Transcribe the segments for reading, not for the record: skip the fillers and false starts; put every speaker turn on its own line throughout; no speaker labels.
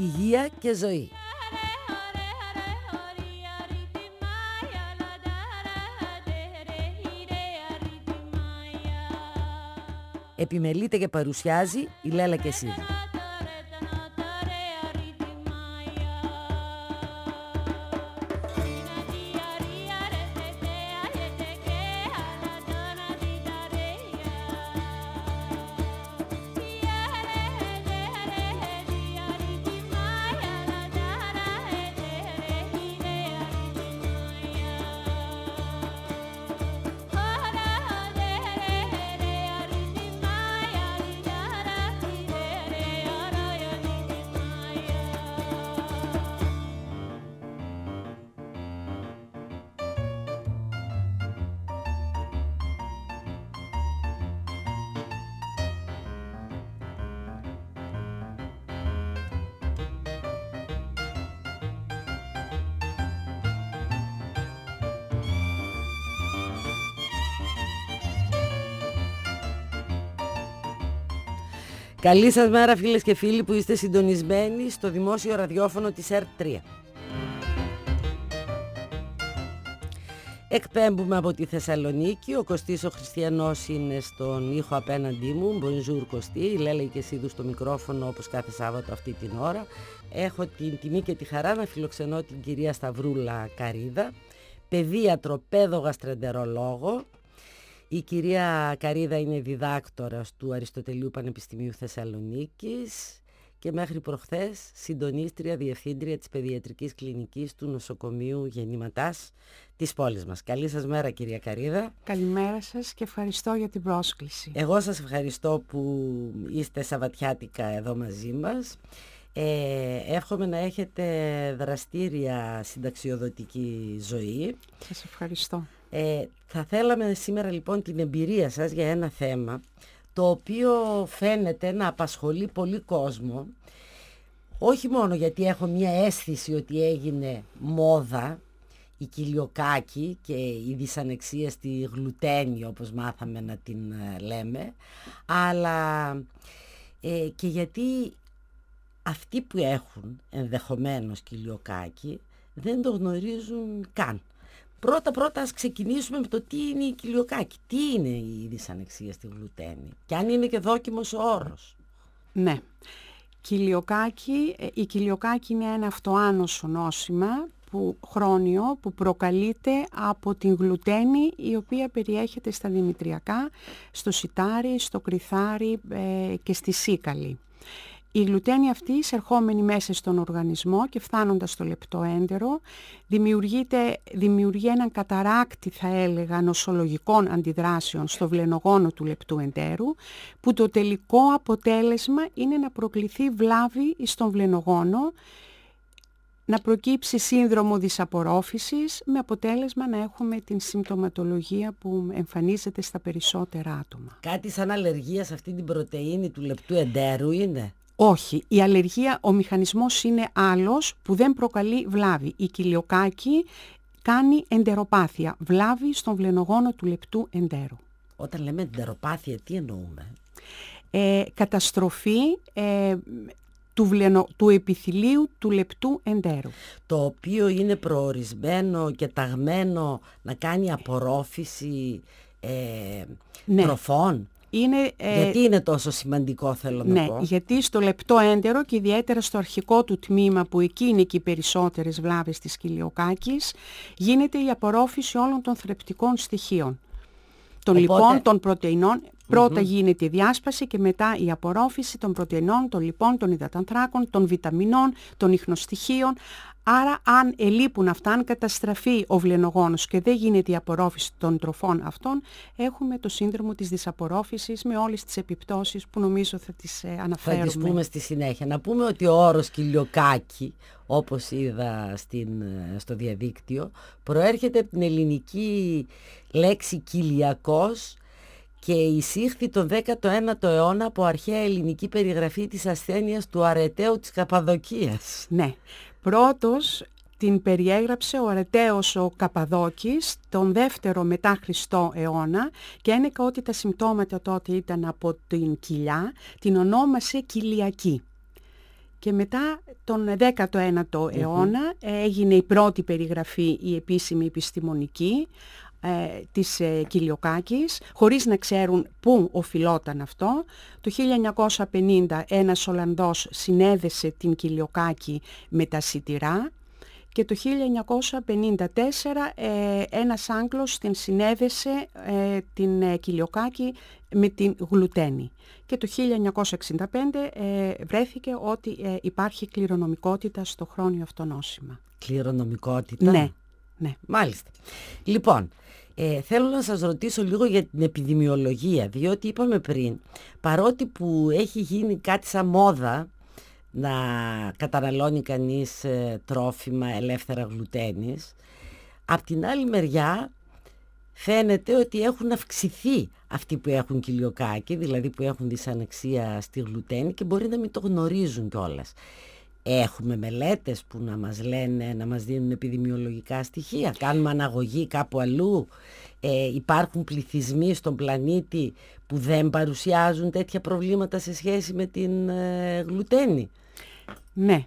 υγεία και ζωή. Επιμελείται και παρουσιάζει η Λέλα Κεσίδη. Καλή σας μέρα φίλες και φίλοι που είστε συντονισμένοι στο δημόσιο ραδιόφωνο της ΕΡΤ3. Εκπέμπουμε από τη Θεσσαλονίκη, ο Κωστής ο Χριστιανός είναι στον ήχο απέναντί μου, Bonjour Κωστή, η Λέλα Κεσίδου στο μικρόφωνο όπως κάθε Σάββατο αυτή την ώρα. Έχω την τιμή και τη χαρά να φιλοξενώ την κυρία Σταυρούλα Καρίδα, παιδίατρο, παιδογαστρεντερολόγο. Η κυρία Καρίδα είναι διδάκτορας του Αριστοτελείου Πανεπιστημίου Θεσσαλονίκης και μέχρι προχθές συντονίστρια διευθύντρια της παιδιατρικής κλινικής του νοσοκομείου Γεννηματάς της πόλης μας. Καλή σας μέρα κυρία Καρίδα.
Καλημέρα σας και ευχαριστώ για την πρόσκληση.
Εγώ σας ευχαριστώ που είστε σαββατιάτικα εδώ μαζί μας. Εύχομαι να έχετε δραστήρια συνταξιοδοτική ζωή.
Σας ευχαριστώ.
Θα θέλαμε σήμερα λοιπόν την εμπειρία σας για ένα θέμα το οποίο φαίνεται να απασχολεί πολύ κόσμο, όχι μόνο γιατί έχω μια αίσθηση ότι έγινε μόδα η κοιλιοκάκη και η δυσανεξία στη γλουτένη όπως μάθαμε να την λέμε, αλλά και γιατί αυτοί που έχουν ενδεχομένως κοιλιοκάκη δεν το γνωρίζουν καν. Πρώτα ας ξεκινήσουμε με το τι είναι η κοιλιοκάκη. Τι είναι η δυσανεξία στη γλουτένη και αν είναι και δόκιμος ο όρος.
Ναι. Η κοιλιοκάκη είναι ένα αυτοάνωσο νόσημα χρόνιο που προκαλείται από την γλουτένη η οποία περιέχεται στα δημητριακά, στο σιτάρι, στο κρυθάρι και στη σίκαλη. Η γλουτένη αυτή εισερχόμενη μέσα στον οργανισμό και φτάνοντας στο λεπτό έντερο δημιουργεί έναν καταράκτη θα έλεγα νοσολογικών αντιδράσεων στο βλενογόνο του λεπτού εντέρου που το τελικό αποτέλεσμα είναι να προκληθεί βλάβη στον βλενογόνο, να προκύψει σύνδρομο δυσαπορρόφησης με αποτέλεσμα να έχουμε την συμπτωματολογία που εμφανίζεται στα περισσότερα άτομα.
Κάτι σαν αλλεργία σε αυτή την πρωτεΐνη του λεπτού εντέρου είναι?
Όχι, η αλλεργία, ο μηχανισμός είναι άλλος που δεν προκαλεί βλάβη. Η κοιλιοκάκη κάνει εντεροπάθεια, βλάβη στον βλενογόνο του λεπτού εντέρου.
Όταν λέμε εντεροπάθεια, τι εννοούμε?
Καταστροφή του επιθυλίου του λεπτού εντέρου.
Το οποίο είναι προορισμένο και ταγμένο να κάνει απορρόφηση τροφών. Γιατί είναι τόσο σημαντικό θέλω να πω?
Γιατί στο λεπτό έντερο και ιδιαίτερα στο αρχικό του τμήμα που εκεί είναι και οι περισσότερες βλάβες της κοιλιοκάκης γίνεται η απορρόφηση όλων των θρεπτικών στοιχείων. Των λιπών, των πρωτεϊνών. Πρώτα γίνεται η διάσπαση και μετά η απορρόφηση των πρωτεϊνών, των λιπών, των υδατανθράκων, των βιταμινών, των ιχνοστοιχείων. Άρα αν ελείπουν αυτά, αν καταστραφεί ο βλενογόνος και δεν γίνεται η απορρόφηση των τροφών αυτών, έχουμε το σύνδρομο της δυσαπορρόφησης με όλες τις επιπτώσεις που νομίζω θα τις αναφέρουμε.
Θα τις πούμε στη συνέχεια. Να πούμε ότι ο όρος κοιλιοκάκη, όπως είδα στο διαδίκτυο, προέρχεται από την ελληνική λέξη κοιλιακός και εισήχθη τον 19ο αιώνα από αρχαία ελληνική περιγραφή της ασθένειας του αρεταίου της Καπαδοκίας.
Ναι. Πρώτος την περιέγραψε ο αρεταίος ο Καπαδόκης τον 2ο μετά Χριστό αιώνα και ένεκα ότι τα συμπτώματα τότε ήταν από την κοιλιά, την ονόμασε κοιλιακή. Και μετά τον 19ο αιώνα έγινε η πρώτη περιγραφή, η επίσημη επιστημονική, της κοιλιοκάκης, χωρίς να ξέρουν πού οφειλόταν αυτό. Το 1950 ένας Ολλανδός συνέδεσε την κοιλιοκάκη με τα σιτηρά και το 1954 ένας Άγγλος την συνέδεσε την κοιλιοκάκη με την γλουτένη. Και το 1965 βρέθηκε ότι υπάρχει κληρονομικότητα στο χρόνιο αυτό νόσημα.
Κληρονομικότητα?
Ναι, ναι.
Μάλιστα. Λοιπόν, θέλω να σας ρωτήσω λίγο για την επιδημιολογία, διότι είπαμε πριν, παρότι που έχει γίνει κάτι σαν μόδα να καταναλώνει κανείς τρόφιμα ελεύθερα γλουτένης, απ' την άλλη μεριά φαίνεται ότι έχουν αυξηθεί αυτοί που έχουν κοιλιοκάκι, δηλαδή που έχουν δυσανεξία στη γλουτένη και μπορεί να μην το γνωρίζουν κιόλας. Έχουμε μελέτες που να μας λένε, να μας δίνουν επιδημιολογικά στοιχεία, κάνουμε αναγωγή κάπου αλλού, υπάρχουν πληθυσμοί στον πλανήτη που δεν παρουσιάζουν τέτοια προβλήματα σε σχέση με την γλουτένη?
Ναι,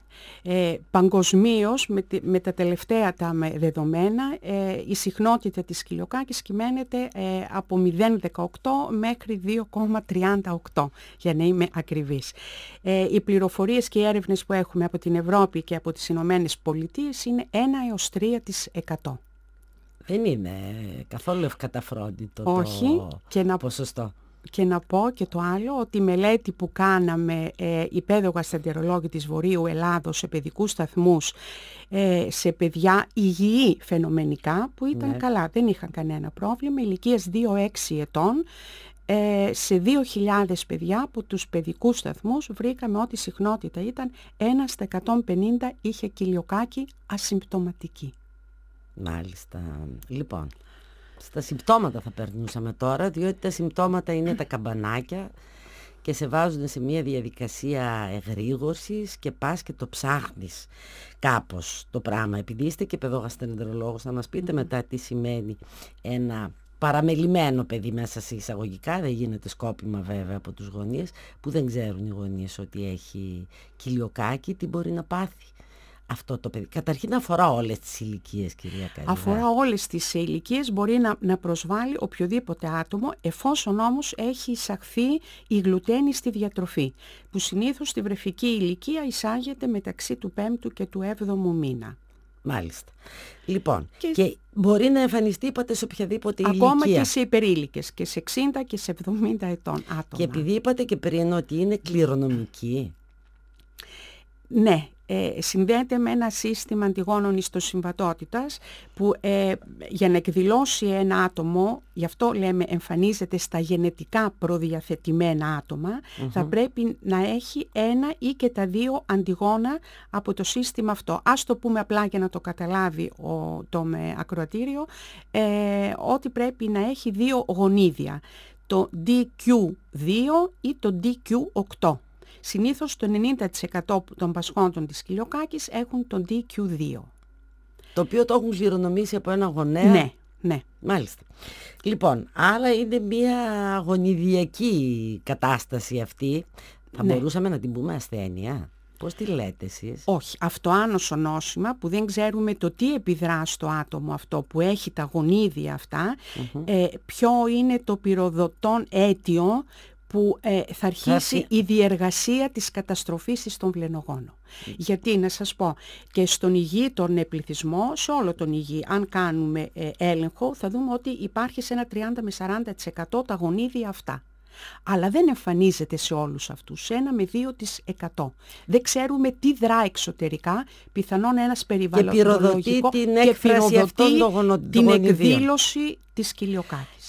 παγκοσμίως με τα τελευταία τα δεδομένα η συχνότητα της κοιλιοκάκης κυμαίνεται από 0,18 μέχρι 2,38 για να είμαι ακριβής. Οι πληροφορίες και οι έρευνες που έχουμε από την Ευρώπη και από τις Ηνωμένες Πολιτείες είναι 1 έως 3%.
Δεν είναι καθόλου ευκαταφρόντιτο.
Όχι,
το ποσοστό.
Και να πω και το άλλο, ότι η μελέτη που κάναμε οι παιδογαστρεντερολόγοι της Βορείου Ελλάδος σε παιδικούς σταθμούς, σε παιδιά υγιή φαινομενικά που ήταν καλά, δεν είχαν κανένα πρόβλημα, ηλικίας 2-6 ετών, σε 2.000 παιδιά από τους παιδικούς σταθμούς βρήκαμε ότι η συχνότητα ήταν 1 στα 150 είχε κοιλιοκάκι ασυμπτωματική.
Μάλιστα. Λοιπόν, στα συμπτώματα θα περνούσαμε τώρα, διότι τα συμπτώματα είναι τα καμπανάκια και σε βάζουν σε μια διαδικασία εγρήγορσης και πας και το ψάχνεις κάπως το πράγμα. Επειδή είστε και παιδογαστρεντερολόγος, θα μας πείτε μετά τι σημαίνει ένα παραμελημένο παιδί μέσα σε εισαγωγικά, δεν γίνεται σκόπιμα βέβαια από τους γονείς, που δεν ξέρουν οι γονείς ότι έχει κοιλιοκάκι, τι μπορεί να πάθει αυτό το παιδί. Καταρχήν αφορά όλες τις ηλικίες, κυρία Καλυβά.
Αφορά όλες τις ηλικίες, μπορεί να προσβάλλει οποιοδήποτε άτομο, εφόσον όμως έχει εισαχθεί η γλουτένη στη διατροφή, που συνήθως στη βρεφική ηλικία εισάγεται μεταξύ του 5ου και του 7ου μήνα.
Μάλιστα. Λοιπόν, και μπορεί να εμφανιστεί, είπατε, σε οποιαδήποτε ηλικία.
Ακόμα και σε υπερήλικες, και σε 60 και σε 70 ετών άτομα.
Και επειδή είπατε και πριν ότι είναι κληρονομική.
Ναι. Συνδέεται με ένα σύστημα αντιγόνων ιστοσυμβατότητας που για να εκδηλώσει ένα άτομο, γι' αυτό λέμε εμφανίζεται στα γενετικά προδιαθετημένα άτομα, θα πρέπει να έχει ένα ή και τα δύο αντιγόνα από το σύστημα αυτό. Ας το πούμε απλά για να το καταλάβει το ακροατήριο, ότι πρέπει να έχει δύο γονίδια, το DQ2 ή το DQ8. Συνήθως το 90% των πασχόντων της κοιλιοκάκης έχουν τον DQ2.
Το οποίο το έχουν κληρονομήσει από ένα γονέα.
Ναι, ναι.
Μάλιστα. Λοιπόν, άρα είναι μια γονιδιακή κατάσταση αυτή. Θα μπορούσαμε να την πούμε ασθένεια. Πώς τη λέτε εσείς?
Όχι, αυτοάνωσο νόσημα που δεν ξέρουμε το τι επιδρά στο άτομο αυτό που έχει τα γονίδια αυτά, ποιο είναι το πυροδοτόν αίτιο που θα αρχίσει η διεργασία της καταστροφής στον βλενογόνο. Γιατί να σας πω, και στον υγιή τον πληθυσμό, σε όλο τον υγιή, αν κάνουμε έλεγχο, θα δούμε ότι υπάρχει σε ένα 30 με 40% τα γονίδια αυτά. Αλλά δεν εμφανίζεται σε όλους αυτούς, σε 1 με 2%. Δεν ξέρουμε τι δρά εξωτερικά, πιθανόν ένας περιβαλλοντολογικό
και την έκφραση αυτών των γονιδίων.
Την εκδήλωση της κοιλιοκάκης.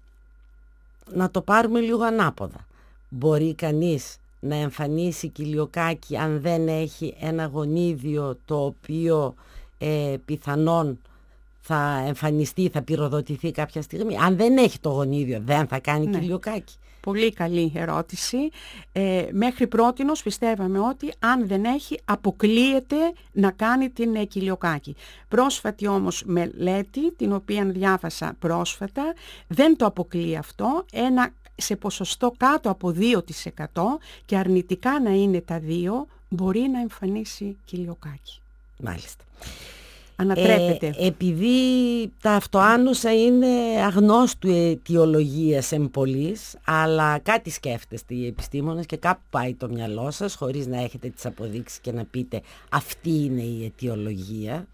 Να το πάρουμε λίγο ανάποδα. Μπορεί κανείς να εμφανίσει κοιλιοκάκι αν δεν έχει ένα γονίδιο το οποίο πιθανόν θα εμφανιστεί, θα πυροδοτηθεί κάποια στιγμή? Αν δεν έχει το γονίδιο, δεν θα κάνει κοιλιοκάκι?
Πολύ καλή ερώτηση. Μέχρι πρότινος πιστεύαμε ότι αν δεν έχει, αποκλείεται να κάνει την κοιλιοκάκι. Πρόσφατη όμως μελέτη, την οποία διάβασα πρόσφατα, δεν το αποκλείει αυτό. Σε ποσοστό κάτω από 2% και αρνητικά να είναι τα δύο, μπορεί να εμφανίσει κοιλιοκάκι.
Μάλιστα.
Ανατρέπεται.
Επειδή τα αυτοάνωσα είναι αγνώστου αιτιολογίας εμπολής, αλλά κάτι σκέφτεστε οι επιστήμονες και κάπου πάει το μυαλό σας, χωρίς να έχετε τις αποδείξεις και να πείτε αυτή είναι η αιτιολογία.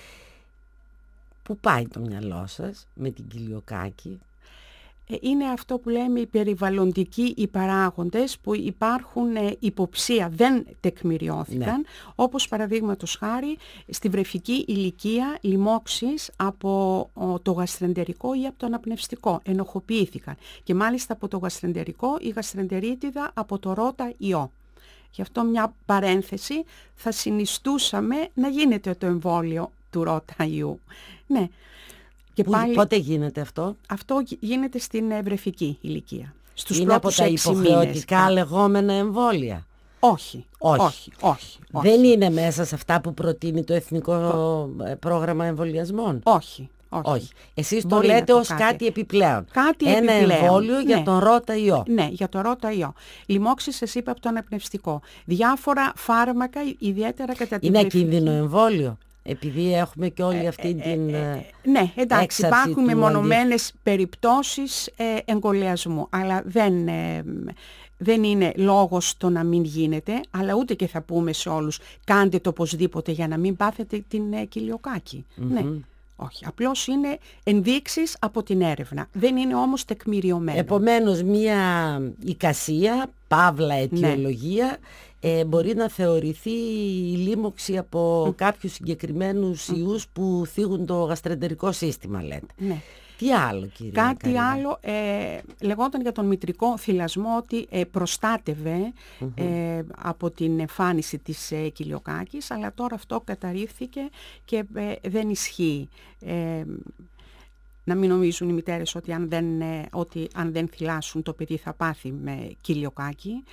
Πού πάει το μυαλό σας με την κοιλιοκάκι?
Είναι αυτό που λέμε οι περιβαλλοντικοί οι παράγοντες που υπάρχουν υποψία, δεν τεκμηριώθηκαν, ναι. Όπως παραδείγματος χάρη στη βρεφική ηλικία λοιμώξεις από το γαστρεντερικό ή από το αναπνευστικό ενοχοποιήθηκαν και μάλιστα από το γαστρεντερικό η γαστρεντερίτιδα από το ρότα ιό. Γι' αυτό μια παρένθεση, θα συνιστούσαμε να γίνεται το εμβόλιο του ρότα ιού. Ναι. Και
πότε γίνεται αυτό?
Αυτό γίνεται στην βρεφική ηλικία. Στους
είναι από τα υποχρεωτικά
μήνες,
λεγόμενα εμβόλια?
Όχι.
Δεν είναι μέσα σε αυτά που προτείνει το Εθνικό Πρόγραμμα Εμβολιασμών?
Όχι.
Εσείς το λέτε ως κάτι επιπλέον. Ένα εμβόλιο για τον ρότα ιό.
Ναι, για τον ρότα ιό. Λοιμώξεις, σας είπα, από το αναπνευστικό. Διάφορα φάρμακα, ιδιαίτερα κατά την
είναι ακίνδυνο εμβόλιο? Επειδή έχουμε και όλη αυτή την
ναι, εντάξει, υπάρχουν μεμονωμένες περιπτώσεις εμβολιασμού, αλλά δεν είναι λόγος το να μην γίνεται, αλλά ούτε και θα πούμε σε όλους κάντε το οπωσδήποτε για να μην πάθετε την κοιλιοκάκι. Ναι. Όχι, απλώς είναι ενδείξεις από την έρευνα. Δεν είναι όμως τεκμηριωμένο.
Επομένως, μία εικασία, παύλα αιτιολογία, μπορεί να θεωρηθεί η λίμωξη από κάποιους συγκεκριμένους ιούς που θίγουν το γαστρεντερικό σύστημα, λέτε.
Ναι.
Τι άλλο, κύριε
Κάτι
Καρύνα?
άλλο, λεγόταν για τον μητρικό θυλασμό ότι προστάτευε από την εμφάνιση της κοιλιοκάκης, αλλά τώρα αυτό καταρρίφθηκε και δεν ισχύει. Να μην νομίζουν οι μητέρες ότι αν δεν θυλάσουν το παιδί θα πάθει με κοιλιοκάκι.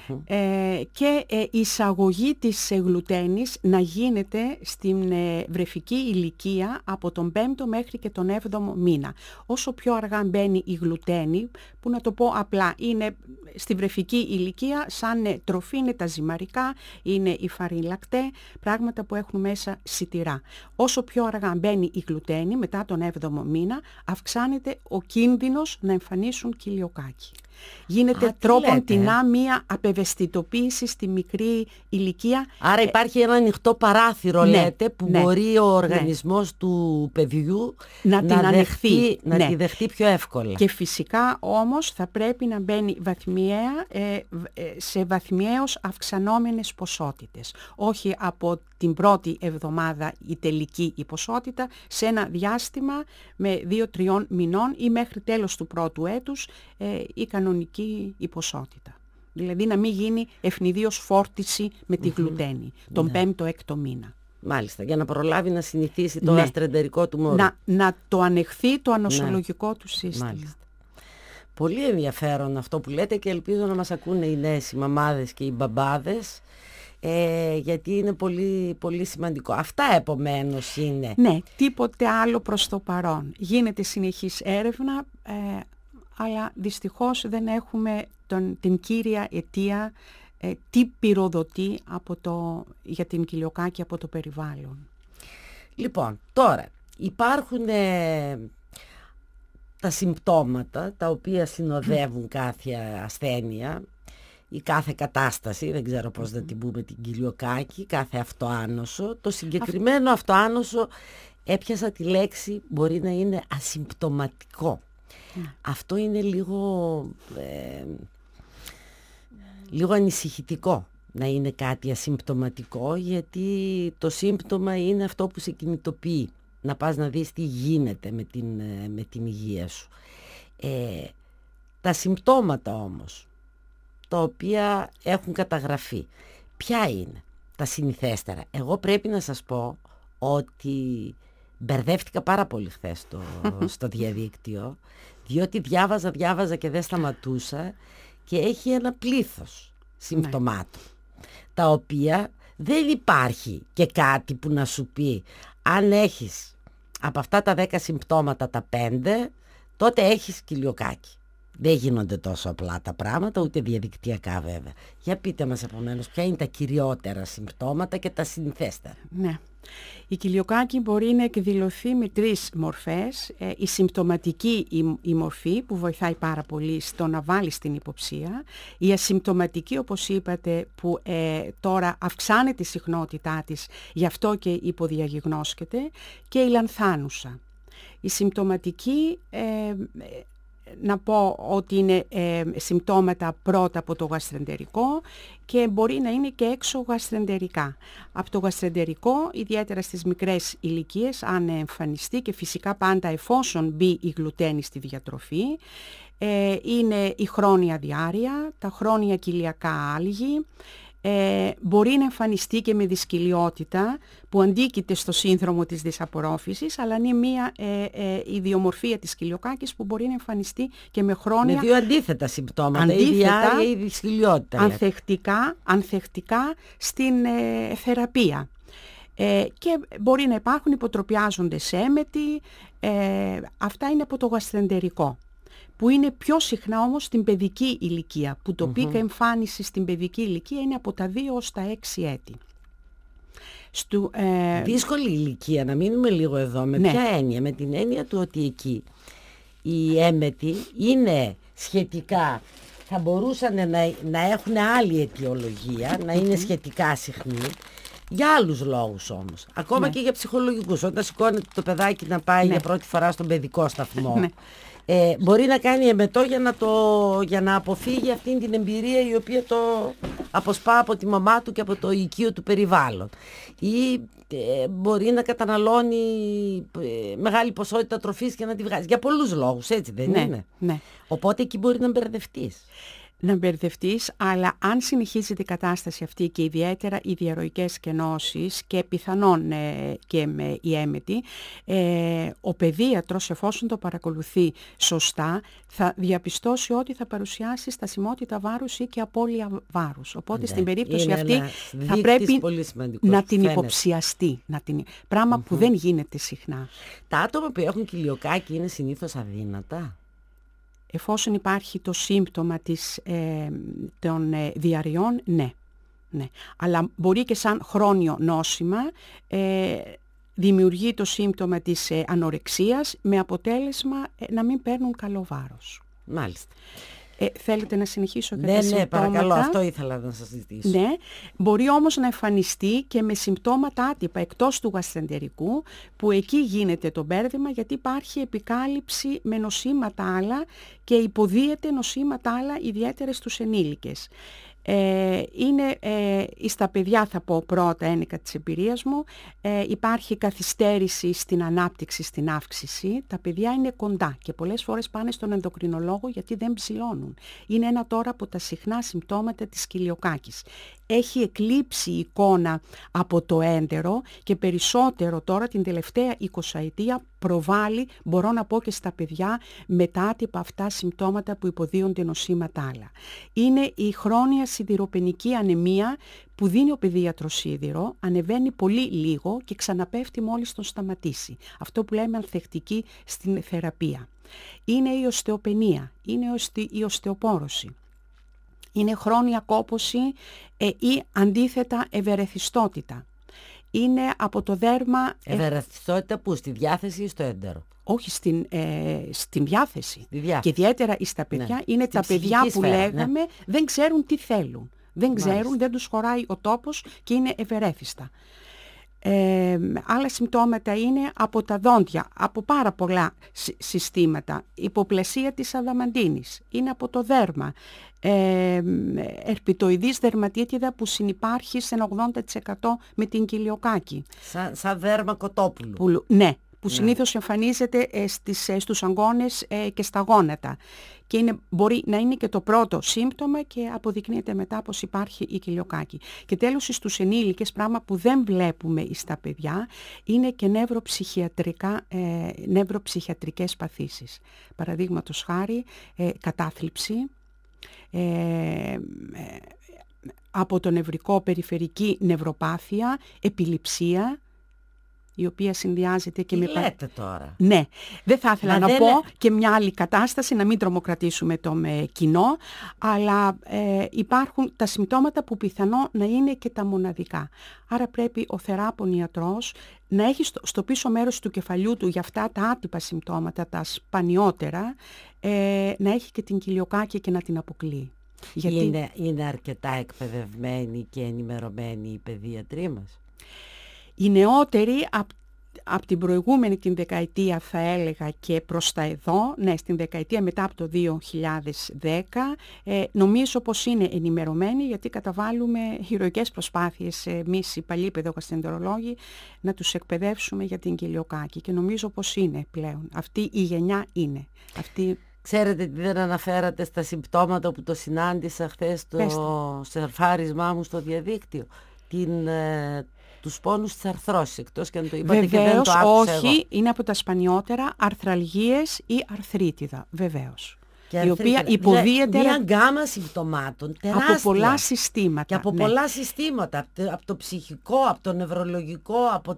Και η εισαγωγή της γλουτένης να γίνεται στην βρεφική ηλικία από τον 5ο μέχρι και τον 7ο μήνα. Όσο πιο αργά μπαίνει η γλουτένη, που να το πω απλά, είναι στη βρεφική ηλικία σαν τροφή, είναι τα ζυμαρικά, είναι η φαρινλακτέ, πράγματα που έχουν μέσα σιτηρά. Όσο πιο αργά μπαίνει η γλουτένη, μετά τον 7ο μήνα, αυξάνεται ο κίνδυνος να εμφανίσουν κοιλιοκάκι. Γίνεται τρόπον-τινά μία απευαισθητοποίηση στη μικρή ηλικία.
Άρα υπάρχει ένα ανοιχτό παράθυρο, λέτε, που μπορεί ο οργανισμός του παιδιού
να την ανεχθεί,
τη δεχτεί πιο εύκολα.
Και φυσικά όμως θα πρέπει να μπαίνει βαθμιαία, σε βαθμιαίως αυξανόμενες ποσότητες. Όχι από την πρώτη εβδομάδα η τελική η ποσότητα, σε ένα διάστημα με 2-3 μηνών ή μέχρι τέλος του πρώτου έτους η κανονική η ποσότητα. Δηλαδή να μην γίνει ευνηδίως φόρτιση με τη γλουτένη τον 5ο-6ο μήνα.
Μάλιστα, για να προλάβει να συνηθίσει το γαστρεντερικό του μωρό.
Να το ανεχθεί το ανοσολογικό του σύστημα.
Μάλιστα. Πολύ ενδιαφέρον αυτό που λέτε και ελπίζω να μας ακούνε οι νέες οι μαμάδες και οι μπαμπάδες, γιατί είναι πολύ, πολύ σημαντικό. Αυτά επομένως είναι.
Ναι, τίποτε άλλο προς το παρόν. Γίνεται συνεχής έρευνα, αλλά δυστυχώς δεν έχουμε την κύρια αιτία τι πυροδοτεί για την κοιλιοκάκη από το περιβάλλον.
Λοιπόν, τώρα υπάρχουν τα συμπτώματα τα οποία συνοδεύουν κάθε ασθένεια ή κάθε κατάσταση, δεν ξέρω πώς να την πούμε, την κοιλιοκάκη, κάθε αυτοάνωσο. Το συγκεκριμένο αυτοάνωσο, έπιασα τη λέξη, μπορεί να είναι ασυμπτωματικό. Αυτό είναι λίγο ανησυχητικό να είναι κάτι ασυμπτωματικό, γιατί το σύμπτωμα είναι αυτό που σε κινητοποιεί να πας να δεις τι γίνεται με την υγεία σου. Τα συμπτώματα όμως τα οποία έχουν καταγραφεί, ποια είναι τα συνηθέστερα? Εγώ πρέπει να σας πω ότι μπερδεύτηκα πάρα πολύ χθες στο διαδίκτυο, διότι διάβαζα και δεν σταματούσα και έχει ένα πλήθος συμπτωμάτων, τα οποία δεν υπάρχει και κάτι που να σου πει αν έχεις από αυτά τα 10 συμπτώματα τα 5, τότε έχεις κοιλιοκάκι. Δεν γίνονται τόσο απλά τα πράγματα, ούτε διαδικτυακά βέβαια. Για πείτε μας επομένως ποια είναι τα κυριότερα συμπτώματα και τα συνηθέστερα.
Ναι. Η κοιλιοκάκη μπορεί να εκδηλωθεί με 3 μορφές. Η συμπτωματική η μορφή που βοηθάει πάρα πολύ στο να βάλει στην υποψία. Η ασυμπτωματική, όπως είπατε, που τώρα αυξάνεται η συχνότητά της, γι' αυτό και υποδιαγιγνώσκεται. Και η λανθάνουσα. Η συμπτωματική, να πω ότι είναι συμπτώματα πρώτα από το γαστρεντερικό και μπορεί να είναι και έξω γαστρεντερικά. Από το γαστρεντερικό, ιδιαίτερα στις μικρές ηλικίες, αν εμφανιστεί, και φυσικά πάντα εφόσον μπει η γλουτένη στη διατροφή, είναι η χρόνια διάρρεια, τα χρόνια κοιλιακά άλγη. Μπορεί να εμφανιστεί και με δυσκολιότητα που αντίκειται στο σύνδρομο της δυσαπορρόφησης, αλλά είναι μια ιδιομορφία της κοιλιοκάκης που μπορεί να εμφανιστεί και με χρόνια...
Με 2 αντίθετα συμπτώματα, η διάρρεια ή η δυσκολιότητα.
Ανθεκτικά στην θεραπεία. Και μπορεί να υπάρχουν υποτροπιάζοντες έμετοι, αυτά είναι από το γαστρεντερικό, που είναι πιο συχνά όμως στην παιδική ηλικία, που το πικ εμφάνιση στην παιδική ηλικία είναι από τα 2 ως τα 6 έτη.
Δύσκολη ηλικία, να μείνουμε λίγο εδώ. Με ποια έννοια? Με την έννοια του ότι εκεί οι έμετοι είναι σχετικά, θα μπορούσαν να έχουν άλλη αιτιολογία, να είναι σχετικά συχνοί, για άλλους λόγους όμως. Ακόμα και για ψυχολογικούς. Όταν σηκώνεται το παιδάκι να πάει για πρώτη φορά στον παιδικό σταθμό, μπορεί να κάνει εμετό για να αποφύγει αυτήν την εμπειρία η οποία το αποσπά από τη μαμά του και από το οικείο του περιβάλλον. Ή μπορεί να καταναλώνει μεγάλη ποσότητα τροφής και να τη βγάζει. Για πολλούς λόγους, έτσι δεν είναι?
Ναι.
Οπότε εκεί μπορεί να μπερδευτείς.
Να μπερδευτείς, αλλά αν συνεχίζεται η κατάσταση αυτή και ιδιαίτερα οι διαρροικές κενώσεις και πιθανόν και με η έμετη, ο παιδίατρος, εφόσον το παρακολουθεί σωστά, θα διαπιστώσει ότι θα παρουσιάσει στασιμότητα βάρους ή και απώλεια βάρους. Οπότε στην περίπτωση αυτή θα πρέπει να την υποψιαστεί. Πράγμα που δεν γίνεται συχνά.
Τα άτομα που έχουν κοιλιοκάκι είναι συνήθως αδύνατα.
Εφόσον υπάρχει το σύμπτωμα των διαρρειών, ναι. Αλλά μπορεί και σαν χρόνιο νόσημα δημιουργεί το σύμπτωμα της ανορεξίας με αποτέλεσμα να μην παίρνουν καλό βάρος.
Μάλιστα.
Θέλετε να συνεχίσω και τα συμπτώματα?
Παρακαλώ, αυτό ήθελα να σας ζητήσω.
Ναι, μπορεί όμως να εμφανιστεί και με συμπτώματα άτυπα εκτός του γαστρεντερικού, που εκεί γίνεται το μπέρδεμα, γιατί υπάρχει επικάλυψη με νοσήματα άλλα και υποδίεται νοσήματα άλλα, ιδιαίτερα στους ενήλικες. Είναι στα παιδιά, θα πω πρώτα, ένικα της εμπειρίας μου, υπάρχει καθυστέρηση στην ανάπτυξη, στην αύξηση. Τα παιδιά είναι κοντά και πολλές φορές πάνε στον ενδοκρινολόγο γιατί δεν ψηλώνουν. Είναι ένα τώρα από τα συχνά συμπτώματα της κοιλιοκάκης. Έχει εκλείψει η εικόνα από το έντερο και περισσότερο τώρα την τελευταία 20ετία προβάλλει, μπορώ να πω, και στα παιδιά με τα άτυπα αυτά συμπτώματα που υποδίονται νοσήματα άλλα. Είναι η χρόνια σιδηροπενική ανεμία που δίνει ο παιδίατρος σίδηρο, ανεβαίνει πολύ λίγο και ξαναπέφτει μόλις τον σταματήσει. Αυτό που λέμε ανθεκτική στην θεραπεία. Είναι η οστεοπενία, είναι η οστεοπόρωση. Είναι χρόνια κόπωση ή αντίθετα ευερεθιστότητα. Είναι από το δέρμα...
Ευερεθιστότητα που, στη διάθεση ή στο έντερο?
Όχι, στην διάθεση. Και ιδιαίτερα στα παιδιά, είναι τα παιδιά που λέγαμε, δεν ξέρουν τι θέλουν. Δεν ξέρουν, δεν τους χωράει ο τόπος και είναι ευερέθιστα. Άλλα συμπτώματα είναι από τα δόντια, από πάρα πολλά συστήματα. Υποπλασία της αδαμαντίνης, είναι από το δέρμα. Ερπιτοειδής δερματίτιδα που συνυπάρχει σε 80% με την κοιλιοκάκη.
Σαν δέρμα κοτόπουλου.
Ναι, που συνήθως εμφανίζεται στους αγκώνες και στα γόνατα. Και μπορεί να είναι και το πρώτο σύμπτωμα και αποδεικνύεται μετά πως υπάρχει η κοιλιοκάκη. Και τέλος, στους ενήλικες, πράγμα που δεν βλέπουμε στα παιδιά, είναι και νευροψυχιατρικές παθήσεις. Παραδείγματος χάρη, κατάθλιψη, από το νευρικό περιφερική νευροπάθεια, επιληψία, η οποία συνδυάζεται και
Τι
με...
λέτε τώρα?
Ναι, δεν θα ήθελα να
δεν
πω
είναι...
και μια άλλη κατάσταση, να μην τρομοκρατήσουμε το κοινό, αλλά υπάρχουν τα συμπτώματα που πιθανό να είναι και τα μοναδικά. Άρα πρέπει ο θεράπων ιατρός να έχει στο πίσω μέρος του κεφαλιού του για αυτά τα άτυπα συμπτώματα, τα σπανιότερα, να έχει και την κοιλιοκάκη και να την αποκλείει.
Γιατί... Είναι αρκετά εκπαιδευμένοι και ενημερωμένοι οι παιδίατροι μας?
Οι νεότεροι από την προηγούμενη την δεκαετία, θα έλεγα, και προς τα εδώ, ναι, στην δεκαετία μετά από το 2010, νομίζω πως είναι ενημερωμένοι, γιατί καταβάλουμε ηρωικές προσπάθειες εμείς οι παλιοί παιδογαστρεντερολόγοι να τους εκπαιδεύσουμε για την κοιλιοκάκη, και νομίζω πως είναι πλέον. Αυτή η γενιά είναι.
Ξέρετε τι δεν αναφέρατε στα συμπτώματα που το συνάντησα χθες στο σερφάρισμά μου στο διαδίκτυο? Τους πόνους της αρθρώσης, εκτός και αν το είπατε. Βεβαίως, και δεν το άκουσα
όχι, εγώ. Είναι από τα σπανιότερα, αρθραλγίες ή αρθρίτιδα, βεβαίως. Η οποία υποδίεται
μια γκάμα συμπτωμάτων τεράστια.
Από πολλά συστήματα.
Και από πολλά συστήματα. Από το ψυχικό, από το νευρολογικό,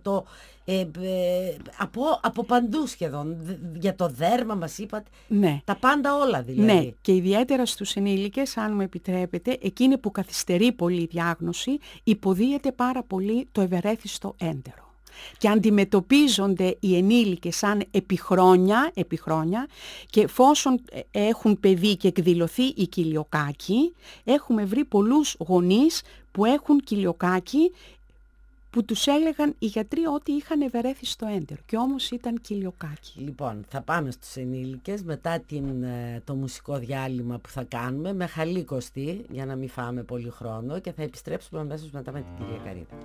από παντού σχεδόν. Για το δέρμα μας είπατε.
Ναι.
Τα πάντα όλα δηλαδή.
Ναι, και ιδιαίτερα στους ενήλικες, αν μου επιτρέπετε, εκείνη που καθυστερεί πολύ η διάγνωση, υποδίεται πάρα πολύ το ευερέθιστο έντερο. Και αντιμετωπίζονται οι ενήλικες σαν επιχρόνια, και εφόσον έχουν παιδί και εκδηλωθεί η κοιλιοκάκη, έχουμε βρει πολλούς γονείς που έχουν κοιλιοκάκη, που τους έλεγαν οι γιατροί ότι είχαν ευερέθιστο έντερο, και όμως ήταν κοιλιοκάκη.
Λοιπόν, θα πάμε στους ενήλικες μετά το μουσικό διάλειμμα που θα κάνουμε με χαλή κοστή, για να μην φάμε πολύ χρόνο, και θα επιστρέψουμε αμέσως μετά με την κυρία Καρίδα.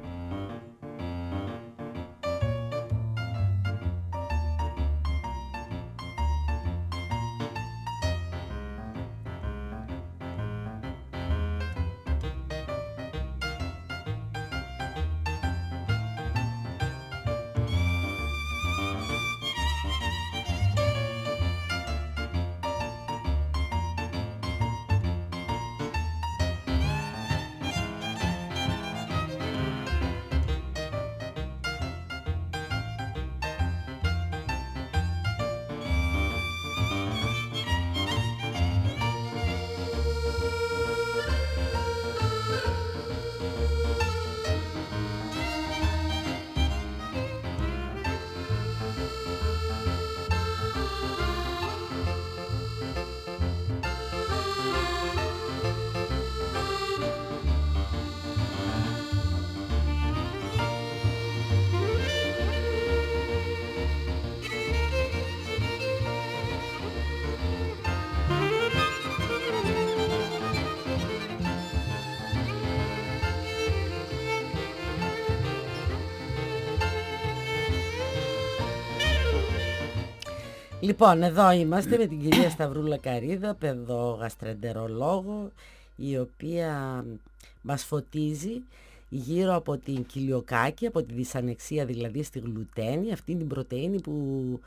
Λοιπόν, εδώ είμαστε με την κυρία Σταυρούλα Καρίδα, παιδογαστρεντερολόγο, η οποία μας φωτίζει γύρω από την κοιλιοκάκη, από τη δυσανεξία δηλαδή στη γλουτένη, αυτή την πρωτεΐνη που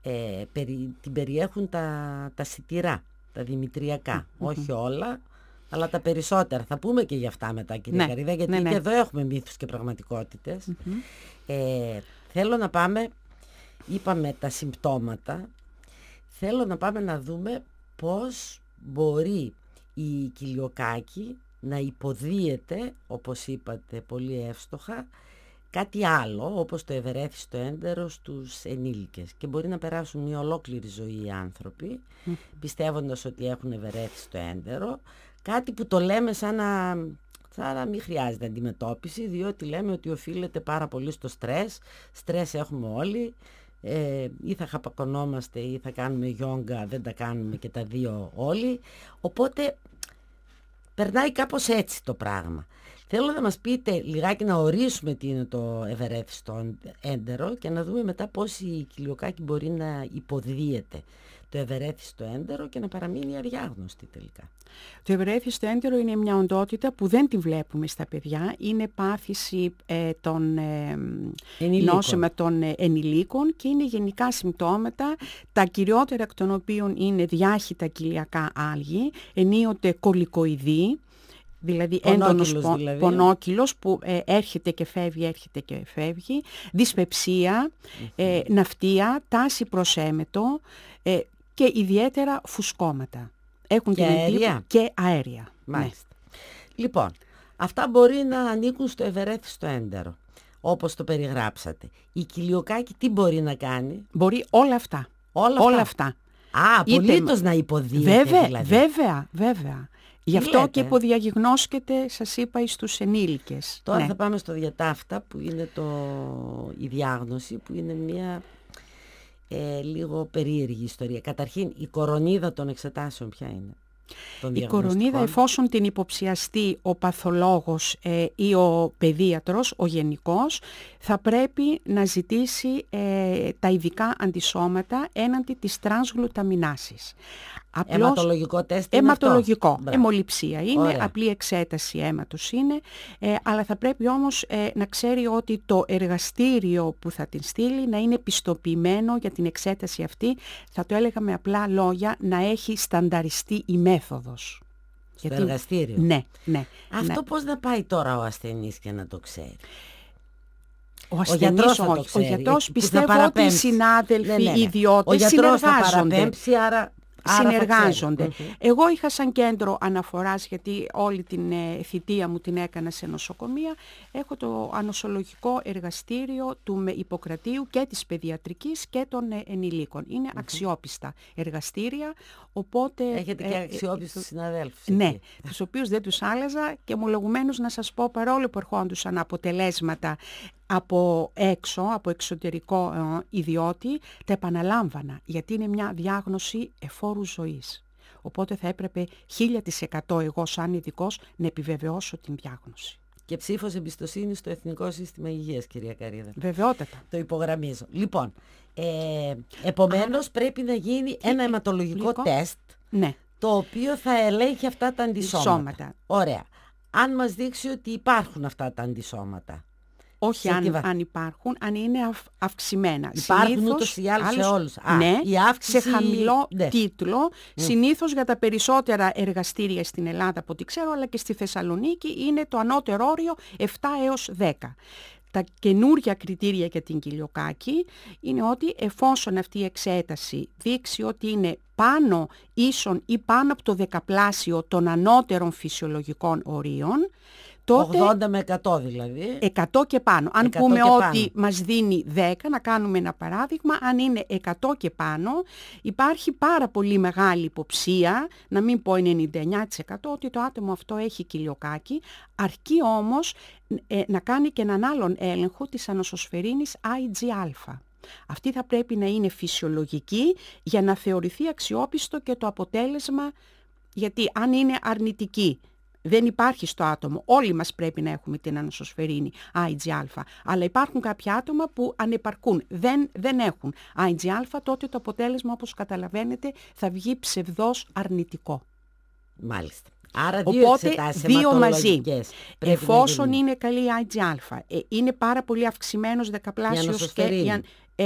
την περιέχουν τα σιτηρά, τα δημητριακά. Όχι όλα, αλλά τα περισσότερα. Θα πούμε και για αυτά μετά, κυρία Καρίδα, γιατί και εδώ έχουμε μύθους και πραγματικότητες. Θέλω να πάμε, είπαμε τα συμπτώματα, θέλω να πάμε να δούμε πώς μπορεί η κοιλιοκάκη να υποδίεται, όπως είπατε πολύ εύστοχα, κάτι άλλο, όπως το ευερέθιστο έντερο στους ενήλικες. Και μπορεί να περάσουν μια ολόκληρη ζωή οι άνθρωποι, πιστεύοντας ότι έχουν ευερέθιστο έντερο, κάτι που το λέμε σαν να μην χρειάζεται αντιμετώπιση, διότι λέμε ότι οφείλεται πάρα πολύ στο στρες. Στρες έχουμε όλοι. Ή θα χαπακωνόμαστε ή θα κάνουμε γιόγκα, δεν τα κάνουμε και τα δύο όλοι. Οπότε περνάει κάπως έτσι το πράγμα. Θέλω να μας πείτε λιγάκι, να ορίσουμε τι είναι το ευερέθιστο έντερο και να δούμε μετά πώς η κοιλιοκάκη μπορεί να υποδίεται το ευερέθιστο έντερο και να παραμείνει αδιάγνωστη τελικά.
Το ευερέθιστο έντερο είναι μια οντότητα που δεν τη βλέπουμε στα παιδιά. Είναι πάθηση των νόσημα των ενηλίκων και είναι γενικά συμπτώματα, τα κυριότερα εκ των οποίων είναι διάχυτα κοιλιακά άλγη, ενίοτε κολικοειδή, δηλαδή
Πονόκυλος
έντονος
δηλαδή.
πονόκυλος που έρχεται και φεύγει, δυσπεψία, ναυτία, τάση προς έμετο και ιδιαίτερα φουσκώματα. Έχουν
Και αέρια.
Και αέρια.
Μάλιστα. Λοιπόν, αυτά μπορεί να ανήκουν στο ευερέθιστο έντερο, όπως το περιγράψατε. Η κοιλιοκάκη τι μπορεί να κάνει?
Μπορεί όλα αυτά. Όλα αυτά.
Απολύτως να υποδίεται δηλαδή.
Βέβαια. Γι' αυτό και υποδιαγιγνώσκεται, σας είπα, στους ενήλικες.
Τώρα θα πάμε στο διατάφτα, που είναι η διάγνωση, που είναι μια λίγο περίεργη ιστορία. Καταρχήν, η κορονίδα των εξετάσεων ποια είναι?
Η κορονίδα, εφόσον την υποψιαστεί ο παθολόγος ή ο παιδίατρος, ο γενικός, θα πρέπει να ζητήσει τα ειδικά αντισώματα έναντι της τρανσγλουταμινάσης.
Αιματολογικό τεστ είναι
αιματολογικό.
Αυτό.
Αιμοληψία είναι,
Ωραία.
απλή εξέταση αίματος είναι, αλλά θα πρέπει όμως να ξέρει ότι το εργαστήριο που θα την στείλει να είναι πιστοποιημένο για την εξέταση αυτή, θα το έλεγα με απλά λόγια, να έχει στανταριστεί η μέθοδος.
Στο εργαστήριο.
Ναι.
Αυτό πώς να πάει τώρα ο ασθενής και να το ξέρει?
Ο γιατρός θα το ξέρει. Ο γιατρός πιστεύω ότι οι συνάδελφοι, οι ιδιώτες συνεργάζονται. Συνεργάζονται. Εγώ είχα σαν κέντρο αναφοράς, γιατί όλη την θητεία μου την έκανα σε νοσοκομεία, έχω το ανοσολογικό εργαστήριο του Ιπποκρατίου και της παιδιατρικής και των ενηλίκων. Είναι αξιόπιστα εργαστήρια, οπότε...
Έχετε και αξιόπιστους συναδέλφους.
Ναι, τους οποίους δεν τους άλλαζα και ομολογουμένως να σας πω, παρόλο που ερχόντουσαν αποτελέσματα από έξω, από εξωτερικό ιδιώτη, τα επαναλάμβανα, γιατί είναι μια διάγνωση εφόρου ζωής. Οπότε θα έπρεπε 1000% εγώ σαν ειδικός να επιβεβαιώσω την διάγνωση.
Και ψήφος εμπιστοσύνη στο Εθνικό Σύστημα Υγείας, κυρία Καρίδα.
Βεβαιότατα.
Το υπογραμμίζω. Λοιπόν, επομένως πρέπει να γίνει ένα αιματολογικό τεστ,
ναι,
το οποίο θα ελέγχει αυτά τα αντισώματα. Ωραία. Αν μας δείξει ότι υπάρχουν αυτά τα αντισώματα.
Όχι αν υπάρχουν, αν είναι αυξημένα.
Υπάρχουν ούτως ή άλλως σε όλους.
Ναι,
η αύξηση...
σε χαμηλό τίτλο, συνήθως για τα περισσότερα εργαστήρια στην Ελλάδα, από ό,τι ξέρω, αλλά και στη Θεσσαλονίκη είναι το ανώτερο όριο 7 έως 10. Τα καινούρια κριτήρια για την κοιλιοκάκη είναι ότι εφόσον αυτή η εξέταση δείξει ότι είναι πάνω ίσον ή πάνω από το δεκαπλάσιο των ανώτερων φυσιολογικών ορίων, τότε
80 με 100 δηλαδή.
100 και πάνω. Αν
100
πούμε
και
ότι μας δίνει 10, να κάνουμε ένα παράδειγμα, αν είναι 100 και πάνω, υπάρχει πάρα πολύ μεγάλη υποψία, να μην πω 99%, ότι το άτομο αυτό έχει κοιλιοκάκη, αρκεί όμως να κάνει και έναν άλλον έλεγχο της ανοσοσφαιρίνης IgA. Αυτή θα πρέπει να είναι φυσιολογική για να θεωρηθεί αξιόπιστο και το αποτέλεσμα, γιατί αν είναι αρνητική, δεν υπάρχει στο άτομο. Όλοι μας πρέπει να έχουμε την ανοσοσφαιρίνη IgA. Αλλά υπάρχουν κάποια άτομα που ανεπαρκούν, δεν έχουν IgA, τότε το αποτέλεσμα, όπως καταλαβαίνετε, θα βγει ψευδώς αρνητικό.
Μάλιστα. Άρα
οπότε δύο μαζί.
Εφόσον
είναι καλή IgA, είναι πάρα πολύ αυξημένος δεκαπλάσιος και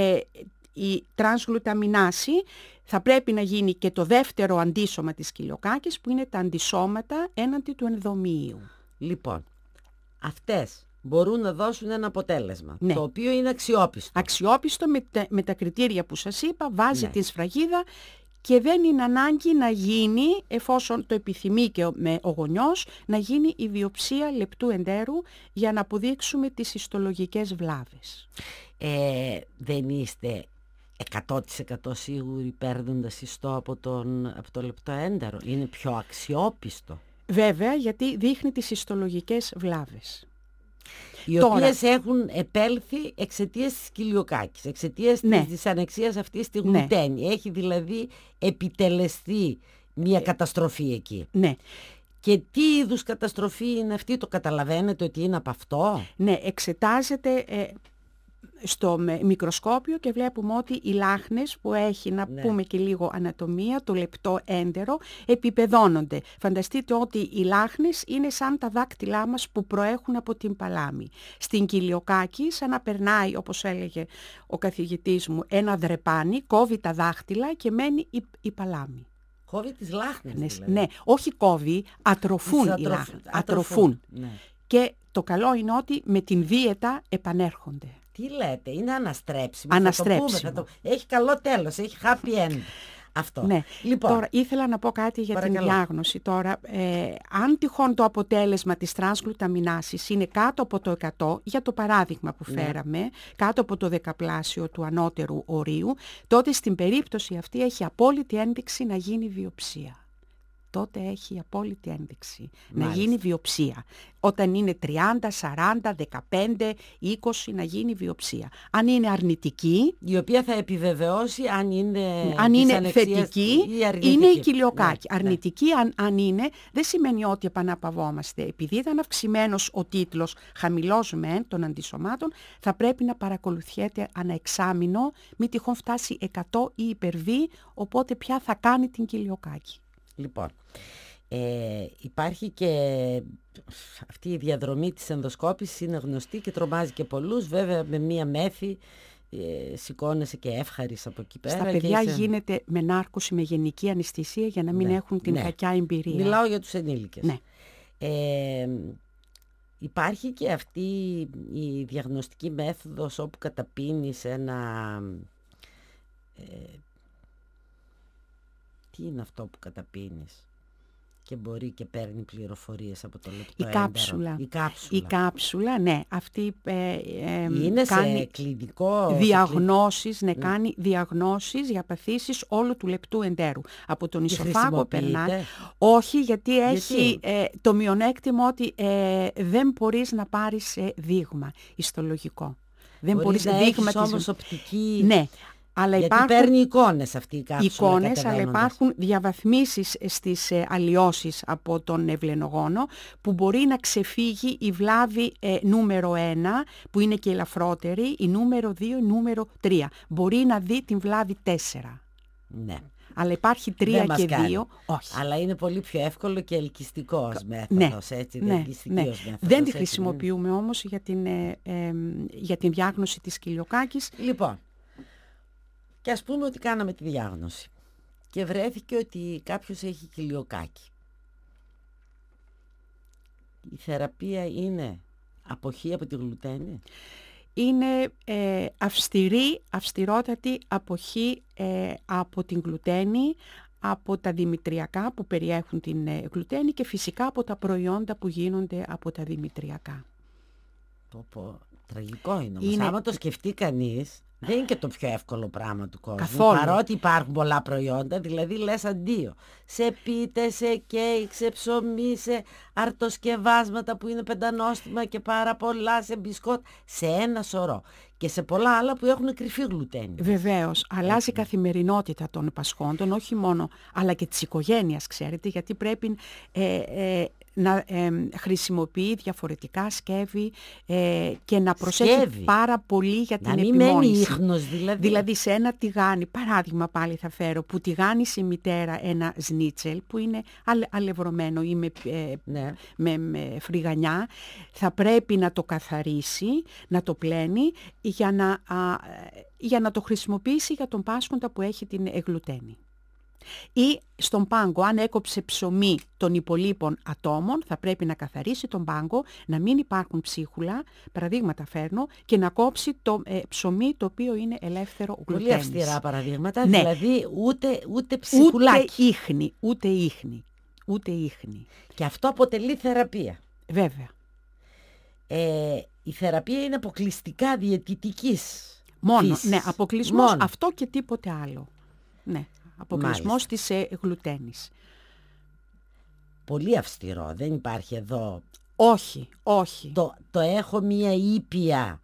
η τρανσγλουταμινάση, θα πρέπει να γίνει και το δεύτερο αντίσωμα της κοιλιοκάκης, που είναι τα αντισώματα έναντι του ενδομήιου.
Λοιπόν, αυτές μπορούν να δώσουν ένα αποτέλεσμα,
ναι,
το οποίο είναι αξιόπιστο.
Αξιόπιστο με τα κριτήρια που σας είπα, βάζει την σφραγίδα και δεν είναι ανάγκη να γίνει, εφόσον το επιθυμεί και ο γονιός, να γίνει η βιοψία λεπτού εντέρου για να αποδείξουμε τις ιστολογικές βλάβες.
Δεν είστε 100% σίγουροι παίρνοντας ιστό από το λεπτό έντερο? Είναι πιο αξιόπιστο.
Βέβαια, γιατί δείχνει τις ιστολογικές βλάβες.
Οι οποίες έχουν επέλθει εξαιτίας της κοιλιοκάκης, εξαιτίας της δυσανεξίας αυτής στη γλουτένη. Έχει δηλαδή επιτελεστεί μια καταστροφή εκεί.
Ναι.
Και τι είδους καταστροφή είναι αυτή, το καταλαβαίνετε ότι είναι από αυτό?
Ναι, εξετάζεται στο μικροσκόπιο και βλέπουμε ότι οι λάχνες που έχει, να πούμε και λίγο ανατομία, το λεπτό έντερο, επιπεδώνονται. Φανταστείτε ότι οι λάχνες είναι σαν τα δάκτυλά μας που προέχουν από την παλάμη. Στην κοιλιοκάκη, σαν να περνάει, όπως έλεγε ο καθηγητής μου, ένα δρεπάνι, κόβει τα δάχτυλα και μένει η παλάμη.
Κόβει τις λάχνες δηλαδή.
Ναι, όχι κόβει, ατροφούν οι λάχνες. Ατροφούν.
Ναι.
Και το καλό είναι ότι με την δίαιτα επανέρχονται.
Τι λέτε, είναι αναστρέψιμο.
Αναστρέψιμο.
Έχει καλό τέλος, έχει happy end. Αυτό.
Ναι.
Λοιπόν,
τώρα ήθελα να πω κάτι για την διάγνωση. Τώρα, αν τυχόν το αποτέλεσμα της τρανσγλουταμινάσης είναι κάτω από το 100, για το παράδειγμα που φέραμε, κάτω από το δεκαπλάσιο του ανώτερου ορίου, τότε στην περίπτωση αυτή έχει απόλυτη ένδειξη να γίνει βιοψία. Τότε έχει απόλυτη ένδειξη να γίνει βιοψία. Όταν είναι 30, 40, 15, 20 να γίνει βιοψία. Αν είναι αρνητική,
η οποία θα επιβεβαιώσει αν είναι
θετική, είναι η κοιλιοκάκη.
Ναι,
αρνητική αν είναι, δεν σημαίνει ότι επαναπαυόμαστε. Επειδή ήταν αυξημένος ο τίτλος χαμηλός μεν των αντισωμάτων, θα πρέπει να παρακολουθιέται ανά εξάμηνο, μη τυχόν φτάσει 100 ή υπερβεί, οπότε πια θα κάνει την κοιλιοκάκη.
Λοιπόν, υπάρχει και αυτή η διαδρομή της ενδοσκόπησης, είναι γνωστή και τρομάζει και πολλούς, βέβαια με μία μέθη σηκώνεσαι και εύχαρης από εκεί πέρα.
Στα παιδιά γίνεται με νάρκωση, με γενική αναισθησία για να μην έχουν την κακιά εμπειρία.
Μιλάω για τους ενήλικες.
Ναι.
Υπάρχει και αυτή η διαγνωστική μέθοδος όπου καταπίνεις ένα... τι είναι αυτό που καταπίνεις και μπορεί και παίρνει πληροφορίες από το λεπτό έντερο?
Η κάψουλα, ναι. Αυτή
είναι
κάνει
σε κλινικό...
διαγνώσεις, κάνει διαγνώσεις για παθήσεις όλου του λεπτού εντέρου. Από τον ισοφάγο περνάει. Όχι, γιατί έχει το μειονέκτημα ότι δεν μπορείς να πάρεις δείγμα ιστολογικό. Δεν μπορείς
να έχεις όμως οπτική...
Ναι. Αλλά
γιατί παίρνει εικόνες αυτή η κάψουλα.
Εικόνες, αλλά υπάρχουν διαβαθμίσεις στις αλλοιώσεις από τον ευλενογόνο που μπορεί να ξεφύγει η βλάβη νούμερο 1 που είναι και ελαφρότερη, η νούμερο 2, η νούμερο 3. Μπορεί να δει την βλάβη 4.
Ναι.
Αλλά υπάρχει 3 και 2. Όχι.
Αλλά είναι πολύ πιο εύκολο και ελκυστικό ως μέθοδος. Έτσι, μέθοδος,
δεν τη χρησιμοποιούμε όμως για την διάγνωση της κοιλιοκάκης.
Λοιπόν. Και ας πούμε ότι κάναμε τη διάγνωση και βρέθηκε ότι κάποιος έχει κοιλιοκάκι. Η θεραπεία είναι αποχή από τη γλουτένη?
Είναι αυστηρότατη αποχή από την γλουτένη, από τα δημητριακά που περιέχουν την γλουτένη και φυσικά από τα προϊόντα που γίνονται από τα δημητριακά.
Τραγικό είναι όμως. Άμα το σκεφτεί κανείς, δεν είναι και το πιο εύκολο πράγμα του κόσμου.
Καθόλου.
Παρότι υπάρχουν πολλά προϊόντα, δηλαδή λες αντίο. Σε πίτες, σε κέικ, σε ψωμί, σε αρτοσκευάσματα που είναι πεντανόστιμα και πάρα πολλά, σε μπισκότ, σε ένα σωρό. Και σε πολλά άλλα που έχουν κρυφή γλουτένη.
Βεβαίως, αλλάζει η καθημερινότητα των πασχόντων, όχι μόνο, αλλά και της οικογένειας, ξέρετε, γιατί πρέπει να χρησιμοποιεί διαφορετικά σκεύη και να προσέχει πάρα πολύ για την επιμόνηση.
Να μην μένει ίχνος δηλαδή.
Δηλαδή σε ένα τηγάνι, παράδειγμα πάλι θα φέρω, που τηγάνει σε μητέρα ένα σνίτσελ που είναι αλευρωμένο ή με φρυγανιά, θα πρέπει να το καθαρίσει, να το πλένει για να το χρησιμοποιήσει για τον πάσχοντα που έχει την εγλουτένη. Ή στον πάγκο, αν έκοψε ψωμί των υπολείπων ατόμων, θα πρέπει να καθαρίσει τον πάγκο, να μην υπάρχουν ψίχουλα, παραδείγματα φέρνω, και να κόψει το ψωμί το οποίο είναι ελεύθερο γλουτένης.
Πολύ αυστηρά παραδείγματα,
ναι.
Δηλαδή ούτε ψιχουλάκι.
Ούτε ίχνη.
Και αυτό αποτελεί θεραπεία.
Βέβαια.
Η θεραπεία είναι αποκλειστικά διαιτητικής
φύσης. Ναι, αποκλεισμός αυτό και τίποτε άλλο. Ναι. Αποκλεισμός της γλουτένης.
Πολύ αυστηρό, δεν υπάρχει εδώ.
Όχι.
Το έχω μία ήπια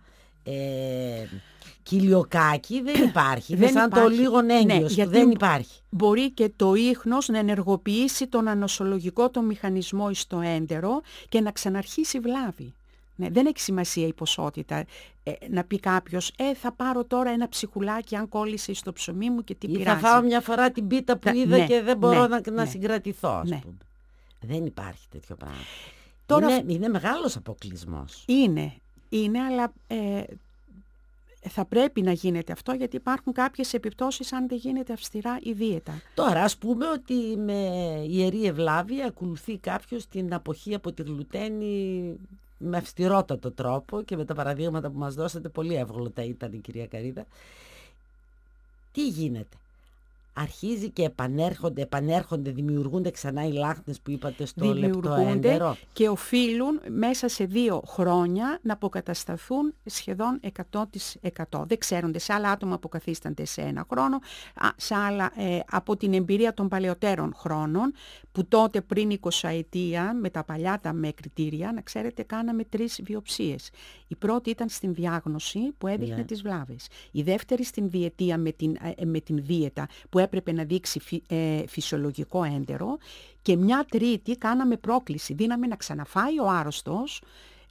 κοιλιοκάκι, δεν υπάρχει. Δεν σαν το λίγον έγκυος, ναι, δεν υπάρχει.
Μπορεί και το ίχνος να ενεργοποιήσει τον ανοσολογικό το μηχανισμό στο έντερο και να ξαναρχίσει βλάβη. Ναι, δεν έχει σημασία η ποσότητα. Να πει κάποιος, θα πάρω τώρα ένα ψυχουλάκι αν κόλλησε στο ψωμί μου και τι πειράζει.
Θα φάω μια φορά την πίτα που είδα και δεν μπορώ να συγκρατηθώ, ας πούμε. Δεν υπάρχει τέτοιο πράγμα. Τώρα, είναι μεγάλος αποκλεισμός.
Είναι, αλλά θα πρέπει να γίνεται αυτό, γιατί υπάρχουν κάποιες επιπτώσεις αν δεν γίνεται αυστηρά η δίαιτα.
Τώρα ας πούμε ότι με ιερή ευλάβεια ακολουθεί κάποιος την αποχή από τη γλουτένη με αυστηρότατο τρόπο, και με τα παραδείγματα που μας δώσατε πολύ εύγλωτα ήταν η κυρία Καρίδα. Τι γίνεται? Αρχίζει και επανέρχονται, δημιουργούνται ξανά οι λάχτες που είπατε στο λεπτό έντερο.
Και οφείλουν μέσα σε 2 χρόνια να αποκατασταθούν σχεδόν 100%. Δεν ξέρονται, σε άλλα άτομα αποκαθίστανται σε 1 χρόνο, σε άλλα από την εμπειρία των παλαιότερων χρόνων, που τότε πριν 20 ετία με τα παλιά τα με κριτήρια, να ξέρετε, κάναμε 3 βιοψίες. Η πρώτη ήταν στην διάγνωση που έδειχνε τις βλάβες. Η δεύτερη στην διετία με την δίαιτα που έπρεπε να δείξει φυσιολογικό έντερο, και μια τρίτη κάναμε πρόκληση. Δίναμε να ξαναφάει ο άρρωστος,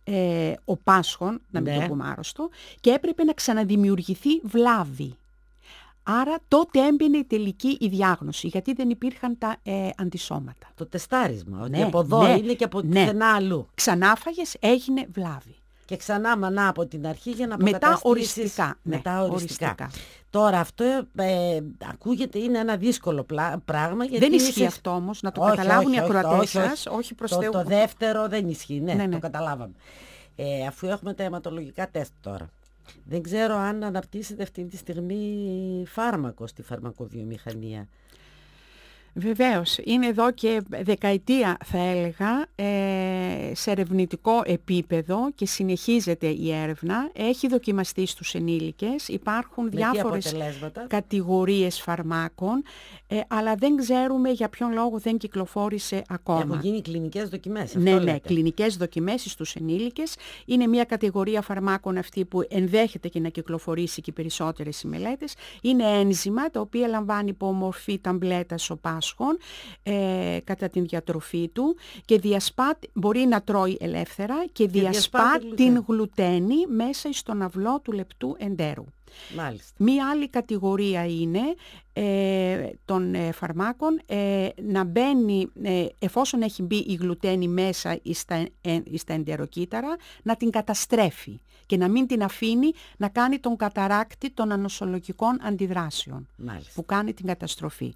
ο πάσχων, να μην το πούμε άρρωστο, και έπρεπε να ξαναδημιουργηθεί βλάβη. Άρα τότε έμπαινε η τελική η διάγνωση, γιατί δεν υπήρχαν τα αντισώματα.
Το τεστάρισμα, ότι από εδώ είναι και από πουθενά αλλού.
Ξανάφαγες, έγινε βλάβη.
Και ξανά μανά από την αρχή για να αποκαταστήσεις.
Μετά οριστικά.
Τώρα αυτό ακούγεται, είναι ένα δύσκολο πράγμα. Γιατί
δεν ισχύει αυτό όμως, να το καταλάβουν οι ακροατές σας, όχι προς Θεού.
Το δεύτερο δεν ισχύει, το καταλάβαμε. Αφού έχουμε τα αιματολογικά τεστ τώρα. Δεν ξέρω αν αναπτύσσεται αυτή τη στιγμή φάρμακο στη φαρμακοβιομηχανία.
Βεβαίως, είναι εδώ και δεκαετία θα έλεγα σε ερευνητικό επίπεδο και συνεχίζεται η έρευνα. Έχει δοκιμαστεί στους ενήλικες, υπάρχουν διάφορες κατηγορίες φαρμάκων, αλλά δεν ξέρουμε για ποιον λόγο δεν κυκλοφόρησε ακόμα.
Έχουν γίνει κλινικές δοκιμές.
Ναι, κλινικές δοκιμές στους ενήλικες. Είναι μια κατηγορία φαρμάκων αυτή που ενδέχεται και να κυκλοφορήσει και περισσότερες οι μελέτες. Είναι ένζημα τα οποία λαμβάνει υπό μορφή ταμπλέτας ο πάσχων κατά την διατροφή του, και μπορεί να τρώει ελεύθερα και διασπά την γλουτένη μέσα στον αυλό του λεπτού εντέρου.
Μάλιστα.
Μία άλλη κατηγορία είναι των φαρμάκων να μπαίνει, εφόσον έχει μπει η γλουτένη μέσα στα εντεροκύτταρα, να την καταστρέφει και να μην την αφήνει να κάνει τον καταράκτη των ανοσολογικών αντιδράσεων.
Μάλιστα.
Που κάνει την καταστροφή.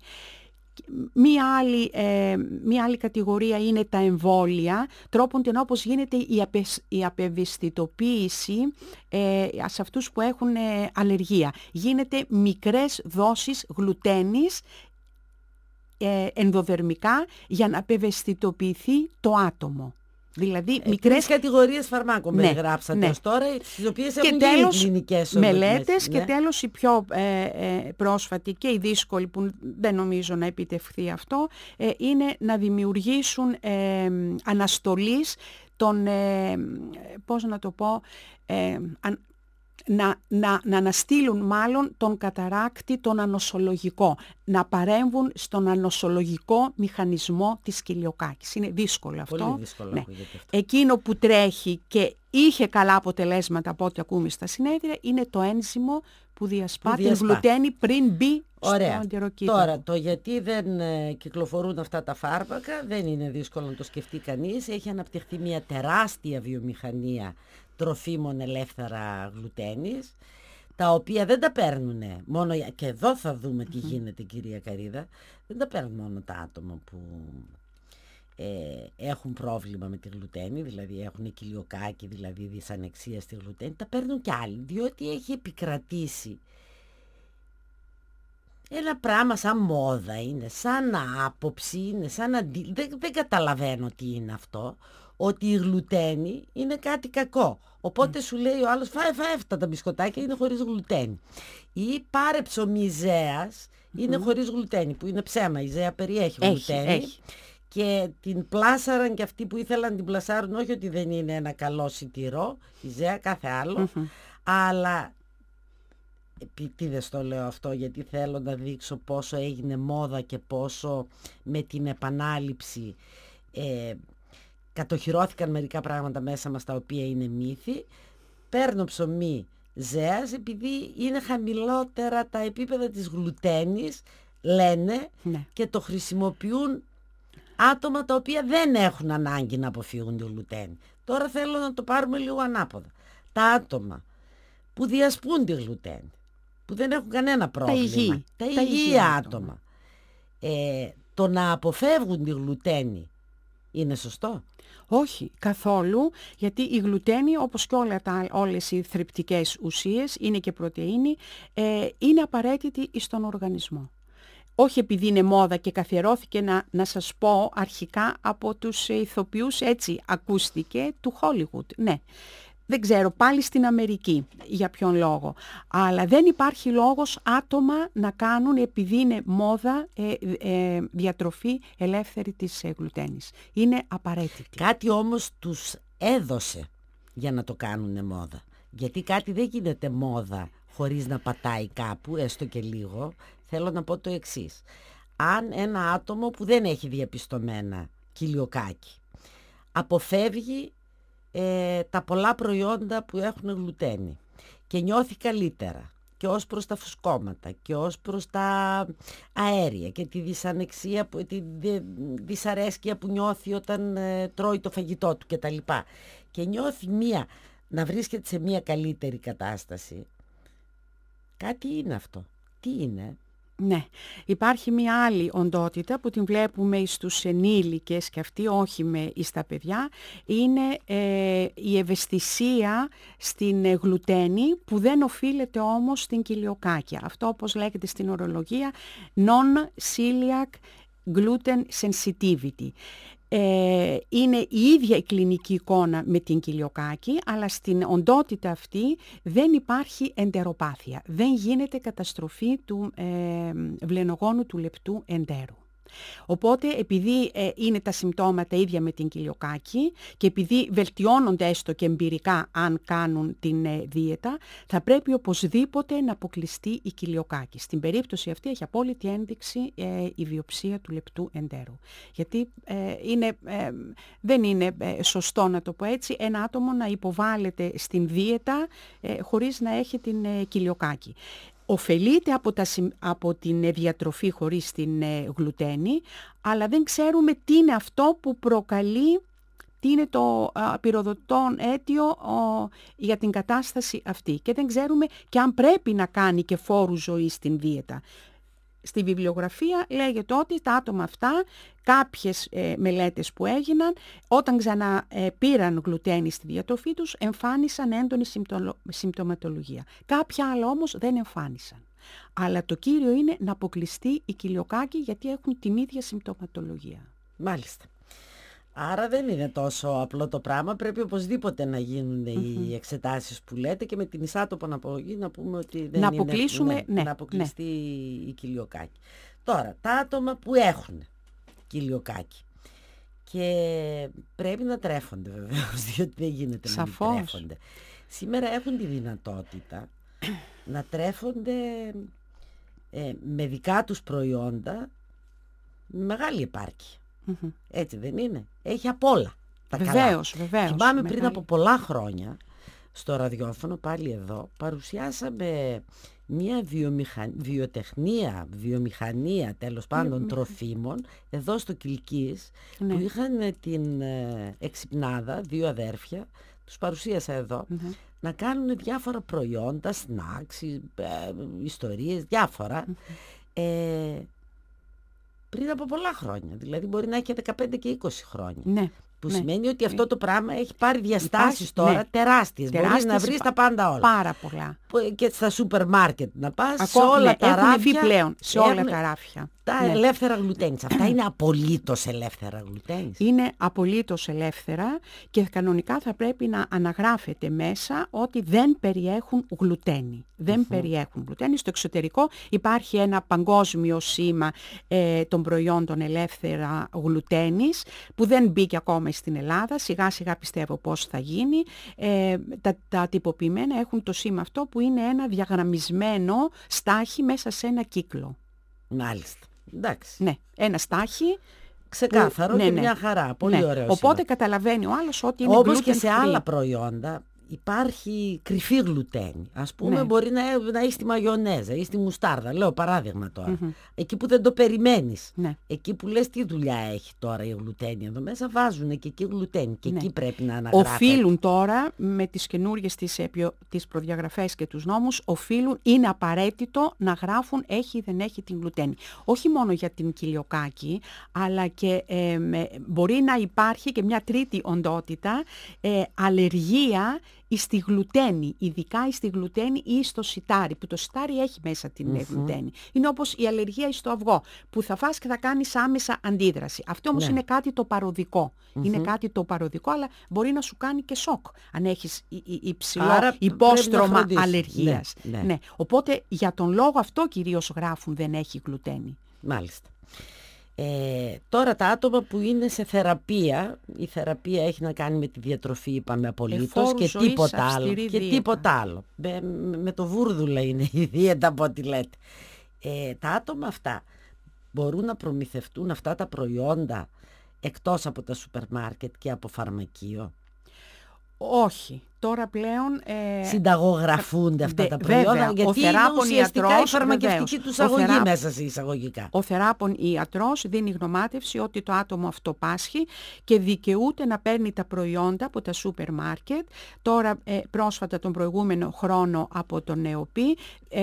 Μία άλλη κατηγορία είναι τα εμβόλια, τρόπον όπως γίνεται η απευαισθητοποίηση σε αυτούς που έχουν αλλεργία. Γίνεται μικρές δόσεις γλουτένης ενδοδερμικά για να απευαισθητοποιηθεί το άτομο. Δηλαδή
μικρές κατηγορίες φαρμάκων περιγράψατε ως τώρα, στις οποίες έχουν γίνει κλινικές
μελέτες. Και τέλος η πιο πρόσφατη και η δύσκολη, που δεν νομίζω να επιτευχθεί αυτό, είναι να δημιουργήσουν αναστολής των, πώς να το πω, να αναστείλουν μάλλον τον καταράκτη τον ανοσολογικό, να παρέμβουν στον ανοσολογικό μηχανισμό της κοιλιοκάκης. Είναι δύσκολο αυτό.
Πολύ δύσκολο αυτό.
Εκείνο που τρέχει και είχε καλά αποτελέσματα από ό,τι ακούμε στα συνέδρια είναι το ένζυμο που διασπά την γλουτένη πριν μπει στο εντεροκύτταρο.
Τώρα, το γιατί δεν κυκλοφορούν αυτά τα φάρμακα δεν είναι δύσκολο να το σκεφτεί κανείς. Έχει αναπτυχθεί μια τεράστια βιομηχανία τροφίμων ελεύθερα γλουτένης, τα οποία δεν τα παίρνουν μόνο, και εδώ θα δούμε τι γίνεται, κυρία Καρίδα, δεν τα παίρνουν μόνο τα άτομα που έχουν πρόβλημα με τη γλουτένη, δηλαδή έχουν κοιλιοκάκι, δηλαδή δυσανεξία στη γλουτένη, τα παίρνουν κι άλλοι, διότι έχει επικρατήσει ένα πράγμα σαν μόδα, είναι σαν άποψη, είναι σαν δεν καταλαβαίνω τι είναι αυτό, ότι η γλουτένη είναι κάτι κακό. Οπότε σου λέει ο άλλος, φάε αυτά τα μπισκοτάκια, είναι χωρίς γλουτένη. Ή πάρε ψωμί ζέας, είναι χωρίς γλουτένη, που είναι ψέμα, η ζέα περιέχει γλουτένη.
Έχει.
Και την πλάσαραν και αυτοί που ήθελαν να την πλασάρουν, όχι ότι δεν είναι ένα καλό σιτηρό, η ζέα κάθε άλλο, αλλά επίτηδες το λέω αυτό, γιατί θέλω να δείξω πόσο έγινε μόδα και πόσο με την επανάληψη κατοχυρώθηκαν μερικά πράγματα μέσα μας τα οποία είναι μύθοι. Παίρνω ψωμί ζέας επειδή είναι χαμηλότερα τα επίπεδα της γλουτένης, λένε, και το χρησιμοποιούν άτομα τα οποία δεν έχουν ανάγκη να αποφύγουν τη γλουτένη. Τώρα θέλω να το πάρουμε λίγο ανάποδα. Τα άτομα που διασπούν τη γλουτένη, που δεν έχουν κανένα πρόβλημα. Τα υγιή άτομα. Το να αποφεύγουν τη γλουτένη είναι σωστό?
Όχι, καθόλου, γιατί η γλουτένη, όπως και όλες οι θρεπτικές ουσίες, είναι και πρωτεΐνη, είναι απαραίτητη στον οργανισμό. Όχι επειδή είναι μόδα και καθιερώθηκε, να σας πω, αρχικά από τους ηθοποιούς, έτσι ακούστηκε, του Hollywood. Ναι. Δεν ξέρω, πάλι στην Αμερική για ποιον λόγο. Αλλά δεν υπάρχει λόγος άτομα να κάνουν, επειδή είναι μόδα, διατροφή ελεύθερη της γλουτένης. Είναι απαραίτητη.
Κάτι όμως τους έδωσε για να το κάνουν μόδα. Γιατί κάτι δεν γίνεται μόδα χωρίς να πατάει κάπου, έστω και λίγο. Θέλω να πω το εξής. Αν ένα άτομο που δεν έχει διαπιστωμένα κοιλιοκάκι αποφεύγει τα πολλά προϊόντα που έχουν γλουτένη και νιώθει καλύτερα και ως προς τα φουσκώματα και ως προς τα αέρια και τη δυσανεξία, τη δυσαρέσκεια που νιώθει όταν τρώει το φαγητό του κτλ. Και νιώθει να βρίσκεται σε μια καλύτερη κατάσταση, κάτι είναι αυτό. Τι είναι?
Ναι, υπάρχει μια άλλη οντότητα που την βλέπουμε στους ενήλικες και αυτή όχι στα παιδιά, είναι η ευαισθησία στην γλουτένη που δεν οφείλεται όμως στην κοιλιοκάκια. Αυτό, όπως λέγεται στην ορολογία, non-celiac gluten sensitivity. Είναι η ίδια η κλινική εικόνα με την κοιλιοκάκη, αλλά στην οντότητα αυτή δεν υπάρχει εντεροπάθεια. Δεν γίνεται καταστροφή του βλενογόνου του λεπτού εντέρου. Οπότε, επειδή είναι τα συμπτώματα ίδια με την κοιλιοκάκη και επειδή βελτιώνονται έστω και εμπειρικά αν κάνουν την δίαιτα, θα πρέπει οπωσδήποτε να αποκλειστεί η κοιλιοκάκη. Στην περίπτωση αυτή έχει απόλυτη ένδειξη η βιοψία του λεπτού εντέρου. Γιατί δεν είναι σωστό, να το πω έτσι, ένα άτομο να υποβάλλεται στην δίαιτα χωρίς να έχει την κοιλιοκάκη. Ωφελείται από την διατροφή χωρίς την γλουτένη, αλλά δεν ξέρουμε τι είναι αυτό που προκαλεί, τι είναι το πυροδοτόν αίτιο για την κατάσταση αυτή. Και δεν ξέρουμε και αν πρέπει να κάνει και φόρου ζωής στην δίαιτα. Στη βιβλιογραφία λέγεται ότι τα άτομα αυτά, κάποιες μελέτες που έγιναν, όταν ξαναπήραν γλουτένη στη διατροφή τους, εμφάνισαν έντονη συμπτωματολογία. Κάποια άλλα όμως δεν εμφάνισαν. Αλλά το κύριο είναι να αποκλειστεί η κοιλιοκάκη, γιατί έχουν την ίδια συμπτωματολογία.
Μάλιστα. Άρα δεν είναι τόσο απλό το πράγμα, πρέπει οπωσδήποτε να γίνουν οι εξετάσεις που λέτε και με την εισάτοπο αναπογή να πούμε ότι δεν να αποκλειστεί η κοιλιοκάκη. Τώρα, τα άτομα που έχουν κοιλιοκάκη και πρέπει να τρέφονται βεβαίως, διότι δεν γίνεται να μην τρέφονται. Σήμερα έχουν τη δυνατότητα να τρέφονται με δικά τους προϊόντα με μεγάλη επάρκεια. Έτσι δεν είναι? Έχει απ' όλα τα
βεβαίως.
Θυμάμαι πριν από πολλά χρόνια στο ραδιόφωνο, πάλι εδώ, παρουσιάσαμε μια βιομηχανία τέλος πάντων τροφίμων εδώ στο Κιλκής, που είχαν την εξυπνάδα, δύο αδέρφια, τους παρουσίασα εδώ, να κάνουν διάφορα προϊόντα, σνακς, ιστορίες, διάφορα. Πριν από πολλά χρόνια, δηλαδή μπορεί να έχει 15 και 20 χρόνια.
Ναι.
Που σημαίνει ότι αυτό το πράγμα έχει πάρει διαστάσεις τώρα τεράστιες. Μπορείς να βρεις τα πάντα όλα.
Πάρα πολλά.
Και στα σούπερ μάρκετ να πας, σε όλα τα ράφια.
Πλέον, σε όλα τα ράφια.
Τα ελεύθερα γλουτένης. Αυτά είναι απολύτως ελεύθερα γλουτένης?
Είναι απολύτως ελεύθερα και κανονικά θα πρέπει να αναγράφεται μέσα ότι δεν περιέχουν γλουτένη. Δεν περιέχουν γλουτένη. Στο εξωτερικό υπάρχει ένα παγκόσμιο σήμα των προϊόντων ελεύθερα γλουτένης, που δεν μπήκε ακόμα στην Ελλάδα. Σιγά σιγά πιστεύω πώς θα γίνει. Τα τυποποιημένα έχουν το σήμα αυτό, που είναι ένα διαγραμμισμένο στάχι μέσα σε ένα κύκλο.
Μάλιστα. Εντάξει.
Ναι, ένα στάχι
ξεκάθαρο και μια χαρά. Πολύ ωραίο.
Οπότε καταλαβαίνει ο άλλος ότι είναι
όπως και σε άλλα προϊόντα υπάρχει κρυφή γλουτένη. Ας πούμε,
Ναι.
μπορεί να έχει στη μαγιονέζα ή στη μουστάρδα. Λέω παράδειγμα τώρα. Εκεί που δεν το περιμένεις.
Ναι.
Εκεί που λες τι δουλειά έχει τώρα η γλουτένη εδώ μέσα, βάζουν και εκεί γλουτένη. Και
Ναι.
εκεί πρέπει να αναγράφεται.
Οφείλουν τώρα με τις καινούργιες τις προδιαγραφές και τους νόμους, είναι απαραίτητο να γράφουν έχει ή δεν έχει την γλουτένη. Όχι μόνο για την κοιλιοκάκη, αλλά και μπορεί να υπάρχει και μια τρίτη οντότητα, αλλεργία στη γλουτένη, ειδικά στη γλουτένη ή στο σιτάρι, που το σιτάρι έχει μέσα την γλουτένη. Είναι όπως η αλλεργία στο αυγό, που θα φας και θα κάνεις άμεσα αντίδραση. Αυτό όμως είναι κάτι το παροδικό. Είναι κάτι το παροδικό, αλλά μπορεί να σου κάνει και σοκ, αν έχεις υψηλό υπόστρωμα αλλεργίας. Ναι. Οπότε για τον λόγο αυτό κυρίως γράφουν δεν έχει γλουτένη.
Μάλιστα. Τώρα τα άτομα που είναι σε θεραπεία, η θεραπεία έχει να κάνει με τη διατροφή, είπαμε απολύτως, και τίποτα άλλο. Και τίποτα άλλο. Με το βούρδουλα είναι η δίαιτα από ό,τι λέτε. Τα άτομα αυτά μπορούν να προμηθευτούν αυτά τα προϊόντα εκτός από τα σούπερ μάρκετ και από φαρμακείο?
Όχι. Τώρα πλέον...
συνταγογραφούνται αυτά τα προϊόντα,
βέβαια,
γιατί είναι ουσιαστικά η φαρμακευτική τους αγωγή μέσα σε εισαγωγικά.
Ο θεράπων ιατρός δίνει γνωμάτευση ότι το άτομο αυτό πάσχει και δικαιούται να παίρνει τα προϊόντα από τα σούπερ μάρκετ. Τώρα πρόσφατα τον προηγούμενο χρόνο από τον ΕΟΠΗ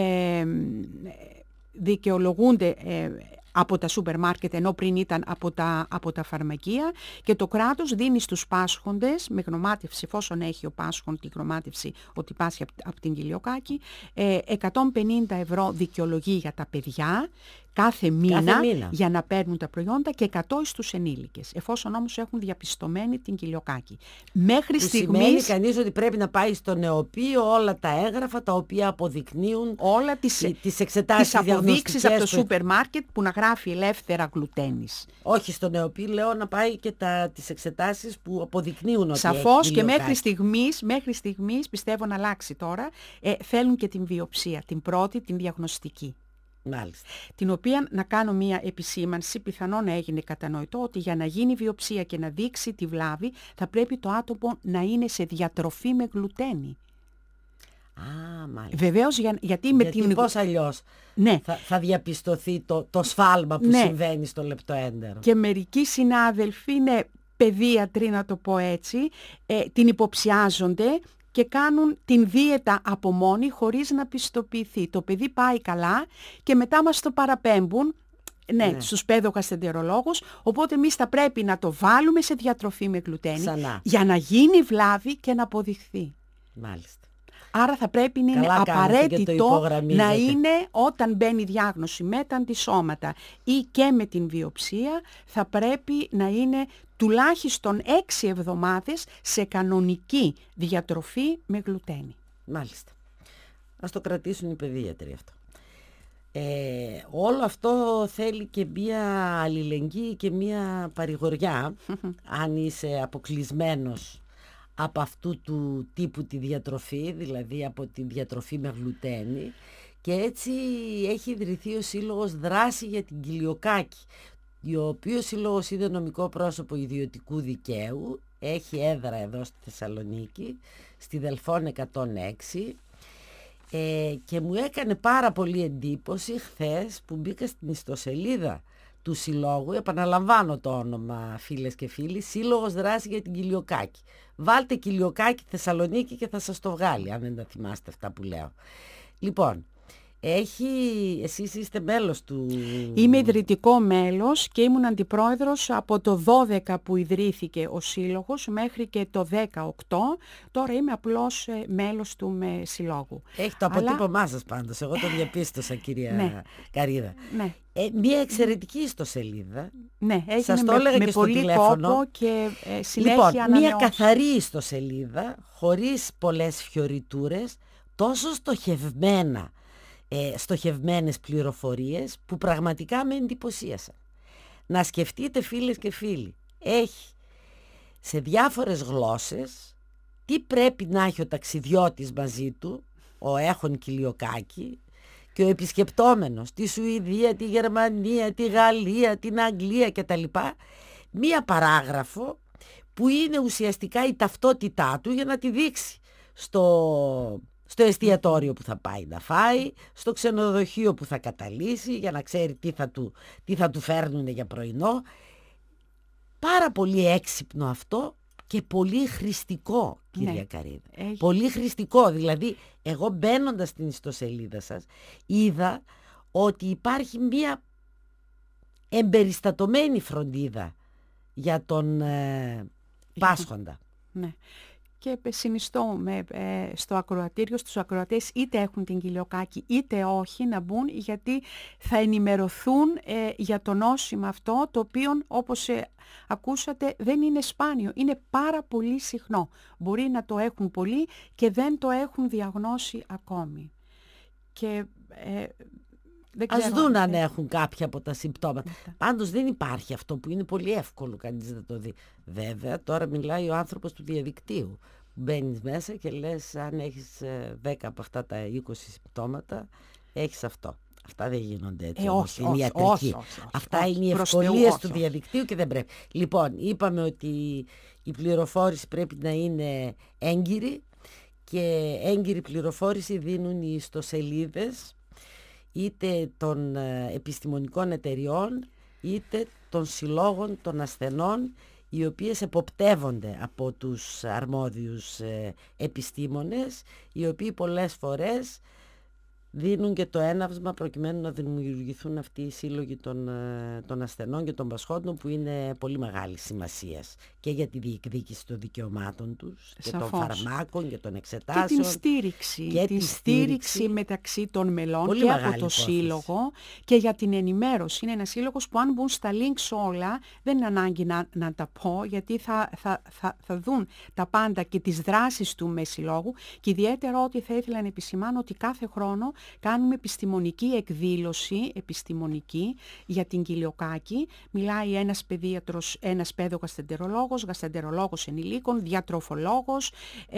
δικαιολογούνται από τα σούπερ μάρκετ, ενώ πριν ήταν από τα φαρμακεία, και το κράτος δίνει στους πάσχοντες με γνωμάτευση, εφόσον έχει ο πάσχον τη γνωμάτευση ότι πάσχει από την κοιλιοκάκη, 150 ευρώ δικαιολογεί για τα παιδιά κάθε μήνα για να παίρνουν τα προϊόντα και 100 στους ενήλικες, εφόσον όμως έχουν διαπιστωμένη την κοιλιοκάκη. Μέχρι
που
στιγμής
σημαίνει κανείς ότι πρέπει να πάει στον ΕΟΠΗ όλα τα έγγραφα τα οποία αποδεικνύουν
όλα
τις εξετάσεις,
τις αποδείξεις από το σούπερ μάρκετ που να γράφει ελεύθερα γλουτένης.
Όχι, στον ΕΟΠΗ λέω να πάει και τις εξετάσεις που αποδεικνύουν ότι
σαφώς
έχει
και μέχρι στιγμής πιστεύω να αλλάξει τώρα, θέλουν και την βιοψία, την πρώτη, την διαγνωστική.
Μάλιστα.
Την οποία να κάνω μία επισήμανση, πιθανόν να έγινε κατανοητό, ότι για να γίνει βιοψία και να δείξει τη βλάβη θα πρέπει το άτομο να είναι σε διατροφή με γλουτένη.
Μάλιστα.
Βεβαίως, γιατί
πώς αλλιώς θα διαπιστωθεί το σφάλμα που συμβαίνει στο λεπτοέντερο.
Και μερικοί συνάδελφοι, παιδίατροι να το πω έτσι, την υποψιάζονται και κάνουν την δίαιτα από μόνοι χωρίς να πιστοποιηθεί. Το παιδί πάει καλά και μετά μας το παραπέμπουν στους παιδογαστερολόγους, οπότε εμείς θα πρέπει να το βάλουμε σε διατροφή με γλουτένη για να γίνει βλάβη και να αποδειχθεί.
Μάλιστα.
Άρα θα πρέπει να είναι απαραίτητο να είναι, όταν μπαίνει διάγνωση με τα αντισώματα ή και με την βιοψία, θα πρέπει να είναι τουλάχιστον 6 εβδομάδες σε κανονική διατροφή με γλουτένη.
Μάλιστα. Ας το κρατήσουν οι παιδίατροι αυτό. Όλο αυτό θέλει και μία αλληλεγγύη και μία παρηγοριά αν είσαι αποκλεισμένος από αυτού του τύπου τη διατροφή, δηλαδή από τη διατροφή με γλουτένη, και έτσι έχει ιδρυθεί ο Σύλλογος Δράση για την Κοιλιοκάκη, ο οποίος σύλλογος είναι νομικό πρόσωπο ιδιωτικού δικαίου, έχει έδρα εδώ στη Θεσσαλονίκη, στη Δελφών 106, και μου έκανε πάρα πολύ εντύπωση χθες που μπήκα στην ιστοσελίδα του συλλόγου, επαναλαμβάνω το όνομα φίλες και φίλοι, Σύλλογος Δράση για την Κοιλιοκάκη. Βάλτε Κοιλιοκάκη Θεσσαλονίκη και θα σας το βγάλει, αν δεν τα θυμάστε αυτά που λέω. Λοιπόν, εσείς είστε μέλος του...
Είμαι ιδρυτικό μέλος και ήμουν αντιπρόεδρος από το 12 που ιδρύθηκε ο σύλλογος μέχρι και το 18. Τώρα είμαι απλώς μέλος του συλλόγου.
Έχει το αποτύπωμά σας πάντως, εγώ το διαπίστωσα κυρία Καρίδα. Ναι. Μια εξαιρετική ιστοσελίδα.
Ναι,
σας το έλεγα
με
και στο
πολύ
τηλέφωνο.
Κόπο και συνέχεια
λοιπόν, μια καθαρή ιστοσελίδα, χωρίς πολλές φιωριτούρες, τόσο στοχευμένες πληροφορίες που πραγματικά με εντυπωσίασαν. Να σκεφτείτε φίλες και φίλοι, έχει σε διάφορες γλώσσες τι πρέπει να έχει ο ταξιδιώτης μαζί του, ο έχων κοιλιοκάκι, και ο επισκεπτόμενος τη Σουηδία, τη Γερμανία, τη Γαλλία, την Αγγλία κτλ. Μία παράγραφο που είναι ουσιαστικά η ταυτότητά του για να τη δείξει στο εστιατόριο που θα πάει να φάει, στο ξενοδοχείο που θα καταλύσει για να ξέρει τι θα του φέρνουν για πρωινό. Πάρα πολύ έξυπνο αυτό και πολύ χρηστικό, κυρία Καρίδα. Πολύ χρηστικό. Δηλαδή, εγώ μπαίνοντας στην ιστοσελίδα σας, είδα ότι υπάρχει μία εμπεριστατωμένη φροντίδα για τον πάσχοντα.
Ναι. Και συνιστώ στο ακροατήριο, στους ακροατές, είτε έχουν την κοιλιοκάκη είτε όχι, να μπουν, γιατί θα ενημερωθούν για το νόσημα αυτό, το οποίο, όπως ακούσατε, δεν είναι σπάνιο, είναι πάρα πολύ συχνό. Μπορεί να το έχουν πολλοί και δεν το έχουν διαγνώσει ακόμη. Και
ας δουν αν έχουν κάποια από τα συμπτώματα. Πάντως δεν υπάρχει αυτό που είναι πολύ εύκολο κανείς να το δει. Βέβαια, τώρα μιλάει ο άνθρωπος του διαδικτύου. Μπαίνεις μέσα και λες, αν έχεις 10 από αυτά τα 20 συμπτώματα, έχεις αυτό. Αυτά δεν γίνονται έτσι στην ιατρική. Αυτά είναι οι ευκολίες του διαδικτύου και δεν πρέπει. Λοιπόν, είπαμε ότι η πληροφόρηση πρέπει να είναι έγκυρη, και έγκυρη πληροφόρηση δίνουν οι ιστοσελίδες είτε των επιστημονικών εταιριών είτε των συλλόγων των ασθενών, οι οποίες εποπτεύονται από τους αρμόδιους επιστήμονες, οι οποίοι πολλές φορές δίνουν και το έναυσμα προκειμένου να δημιουργηθούν αυτοί οι σύλλογοι των ασθενών και των πασχόντων, που είναι πολύ μεγάλη σημασία και για τη διεκδίκηση των δικαιωμάτων τους και των φαρμάκων και των εξετάσεων.
Και την στήριξη μεταξύ των μελών πολύ και από το σύλλογο, και για την ενημέρωση. Είναι ένας σύλλογος που, αν μπουν στα links όλα, δεν είναι ανάγκη να τα πω, γιατί θα δουν τα πάντα και τις δράσεις του με συλλόγου. Και ιδιαίτερα ότι θα ήθελα να επισημάνω ότι κάθε χρόνο κάνουμε επιστημονική εκδήλωση, για την κοιλιοκάκη. Μιλάει ένας παιδίατρος, ένας γαστρεντερολόγος ενηλίκων, διατροφολόγος,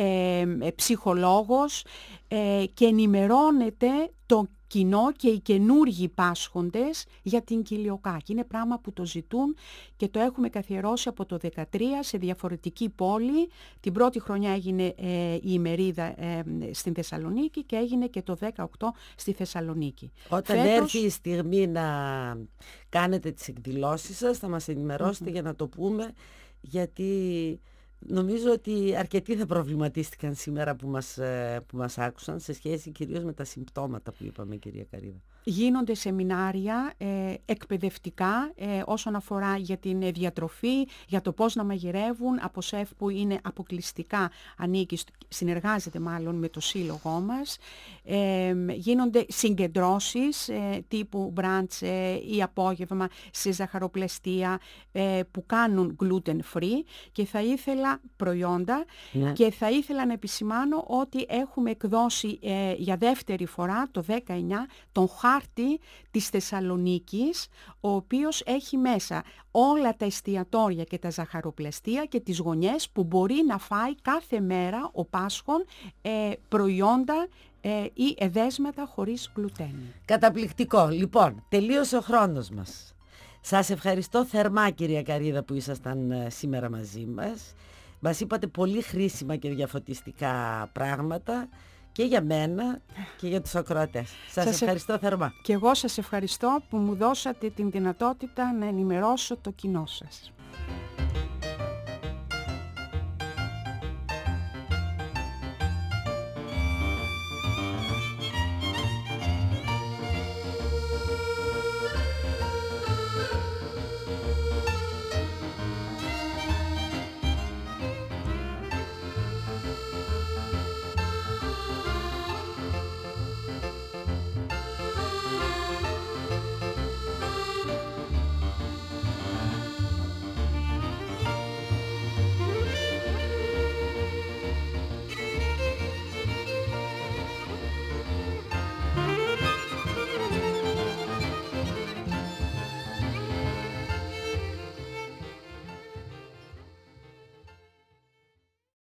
ψυχολόγος, και ενημερώνεται το κοινό και οι καινούργοι πάσχοντες για την κοιλιοκάκη. Είναι πράγμα που το ζητούν και το έχουμε καθιερώσει από το 2013 σε διαφορετική πόλη. Την πρώτη χρονιά έγινε η ημερίδα στην Θεσσαλονίκη και έγινε και το 2018 στη Θεσσαλονίκη.
Όταν έρθει η στιγμή να κάνετε τις εκδηλώσεις σας, θα μας ενημερώσετε για να το πούμε, γιατί νομίζω ότι αρκετοί θα προβληματίστηκαν σήμερα που μας άκουσαν, σε σχέση κυρίως με τα συμπτώματα που είπαμε, κυρία Καρίδα.
Γίνονται σεμινάρια εκπαιδευτικά όσον αφορά για την διατροφή, για το πώς να μαγειρεύουν, από σεφ που είναι αποκλειστικά συνεργάζεται μάλλον με το σύλλογό μας. Γίνονται συγκεντρώσεις τύπου μπραντς ή απόγευμα σε ζαχαροπλαστεία που κάνουν gluten free, και θα ήθελα προϊόντα, και θα ήθελα να επισημάνω ότι έχουμε εκδώσει για δεύτερη φορά το 19 τον χάρτη της Θεσσαλονίκης, ο οποίος έχει μέσα όλα τα εστιατόρια και τα ζαχαροπλαστεία και τις γωνιές που μπορεί να φάει κάθε μέρα ο πάσχων προϊόντα ή εδέσματα χωρίς γλουτένη.
Καταπληκτικό. Λοιπόν, τελείωσε ο χρόνος μας. Σας ευχαριστώ θερμά, κυρία Καρίδα, που ήσασταν σήμερα μαζί μας. Μας είπατε πολύ χρήσιμα και διαφωτιστικά πράγματα, και για μένα και για τους ακροατές. Σας ευχαριστώ θερμά.
Και εγώ σας ευχαριστώ που μου δώσατε την δυνατότητα να ενημερώσω το κοινό σας.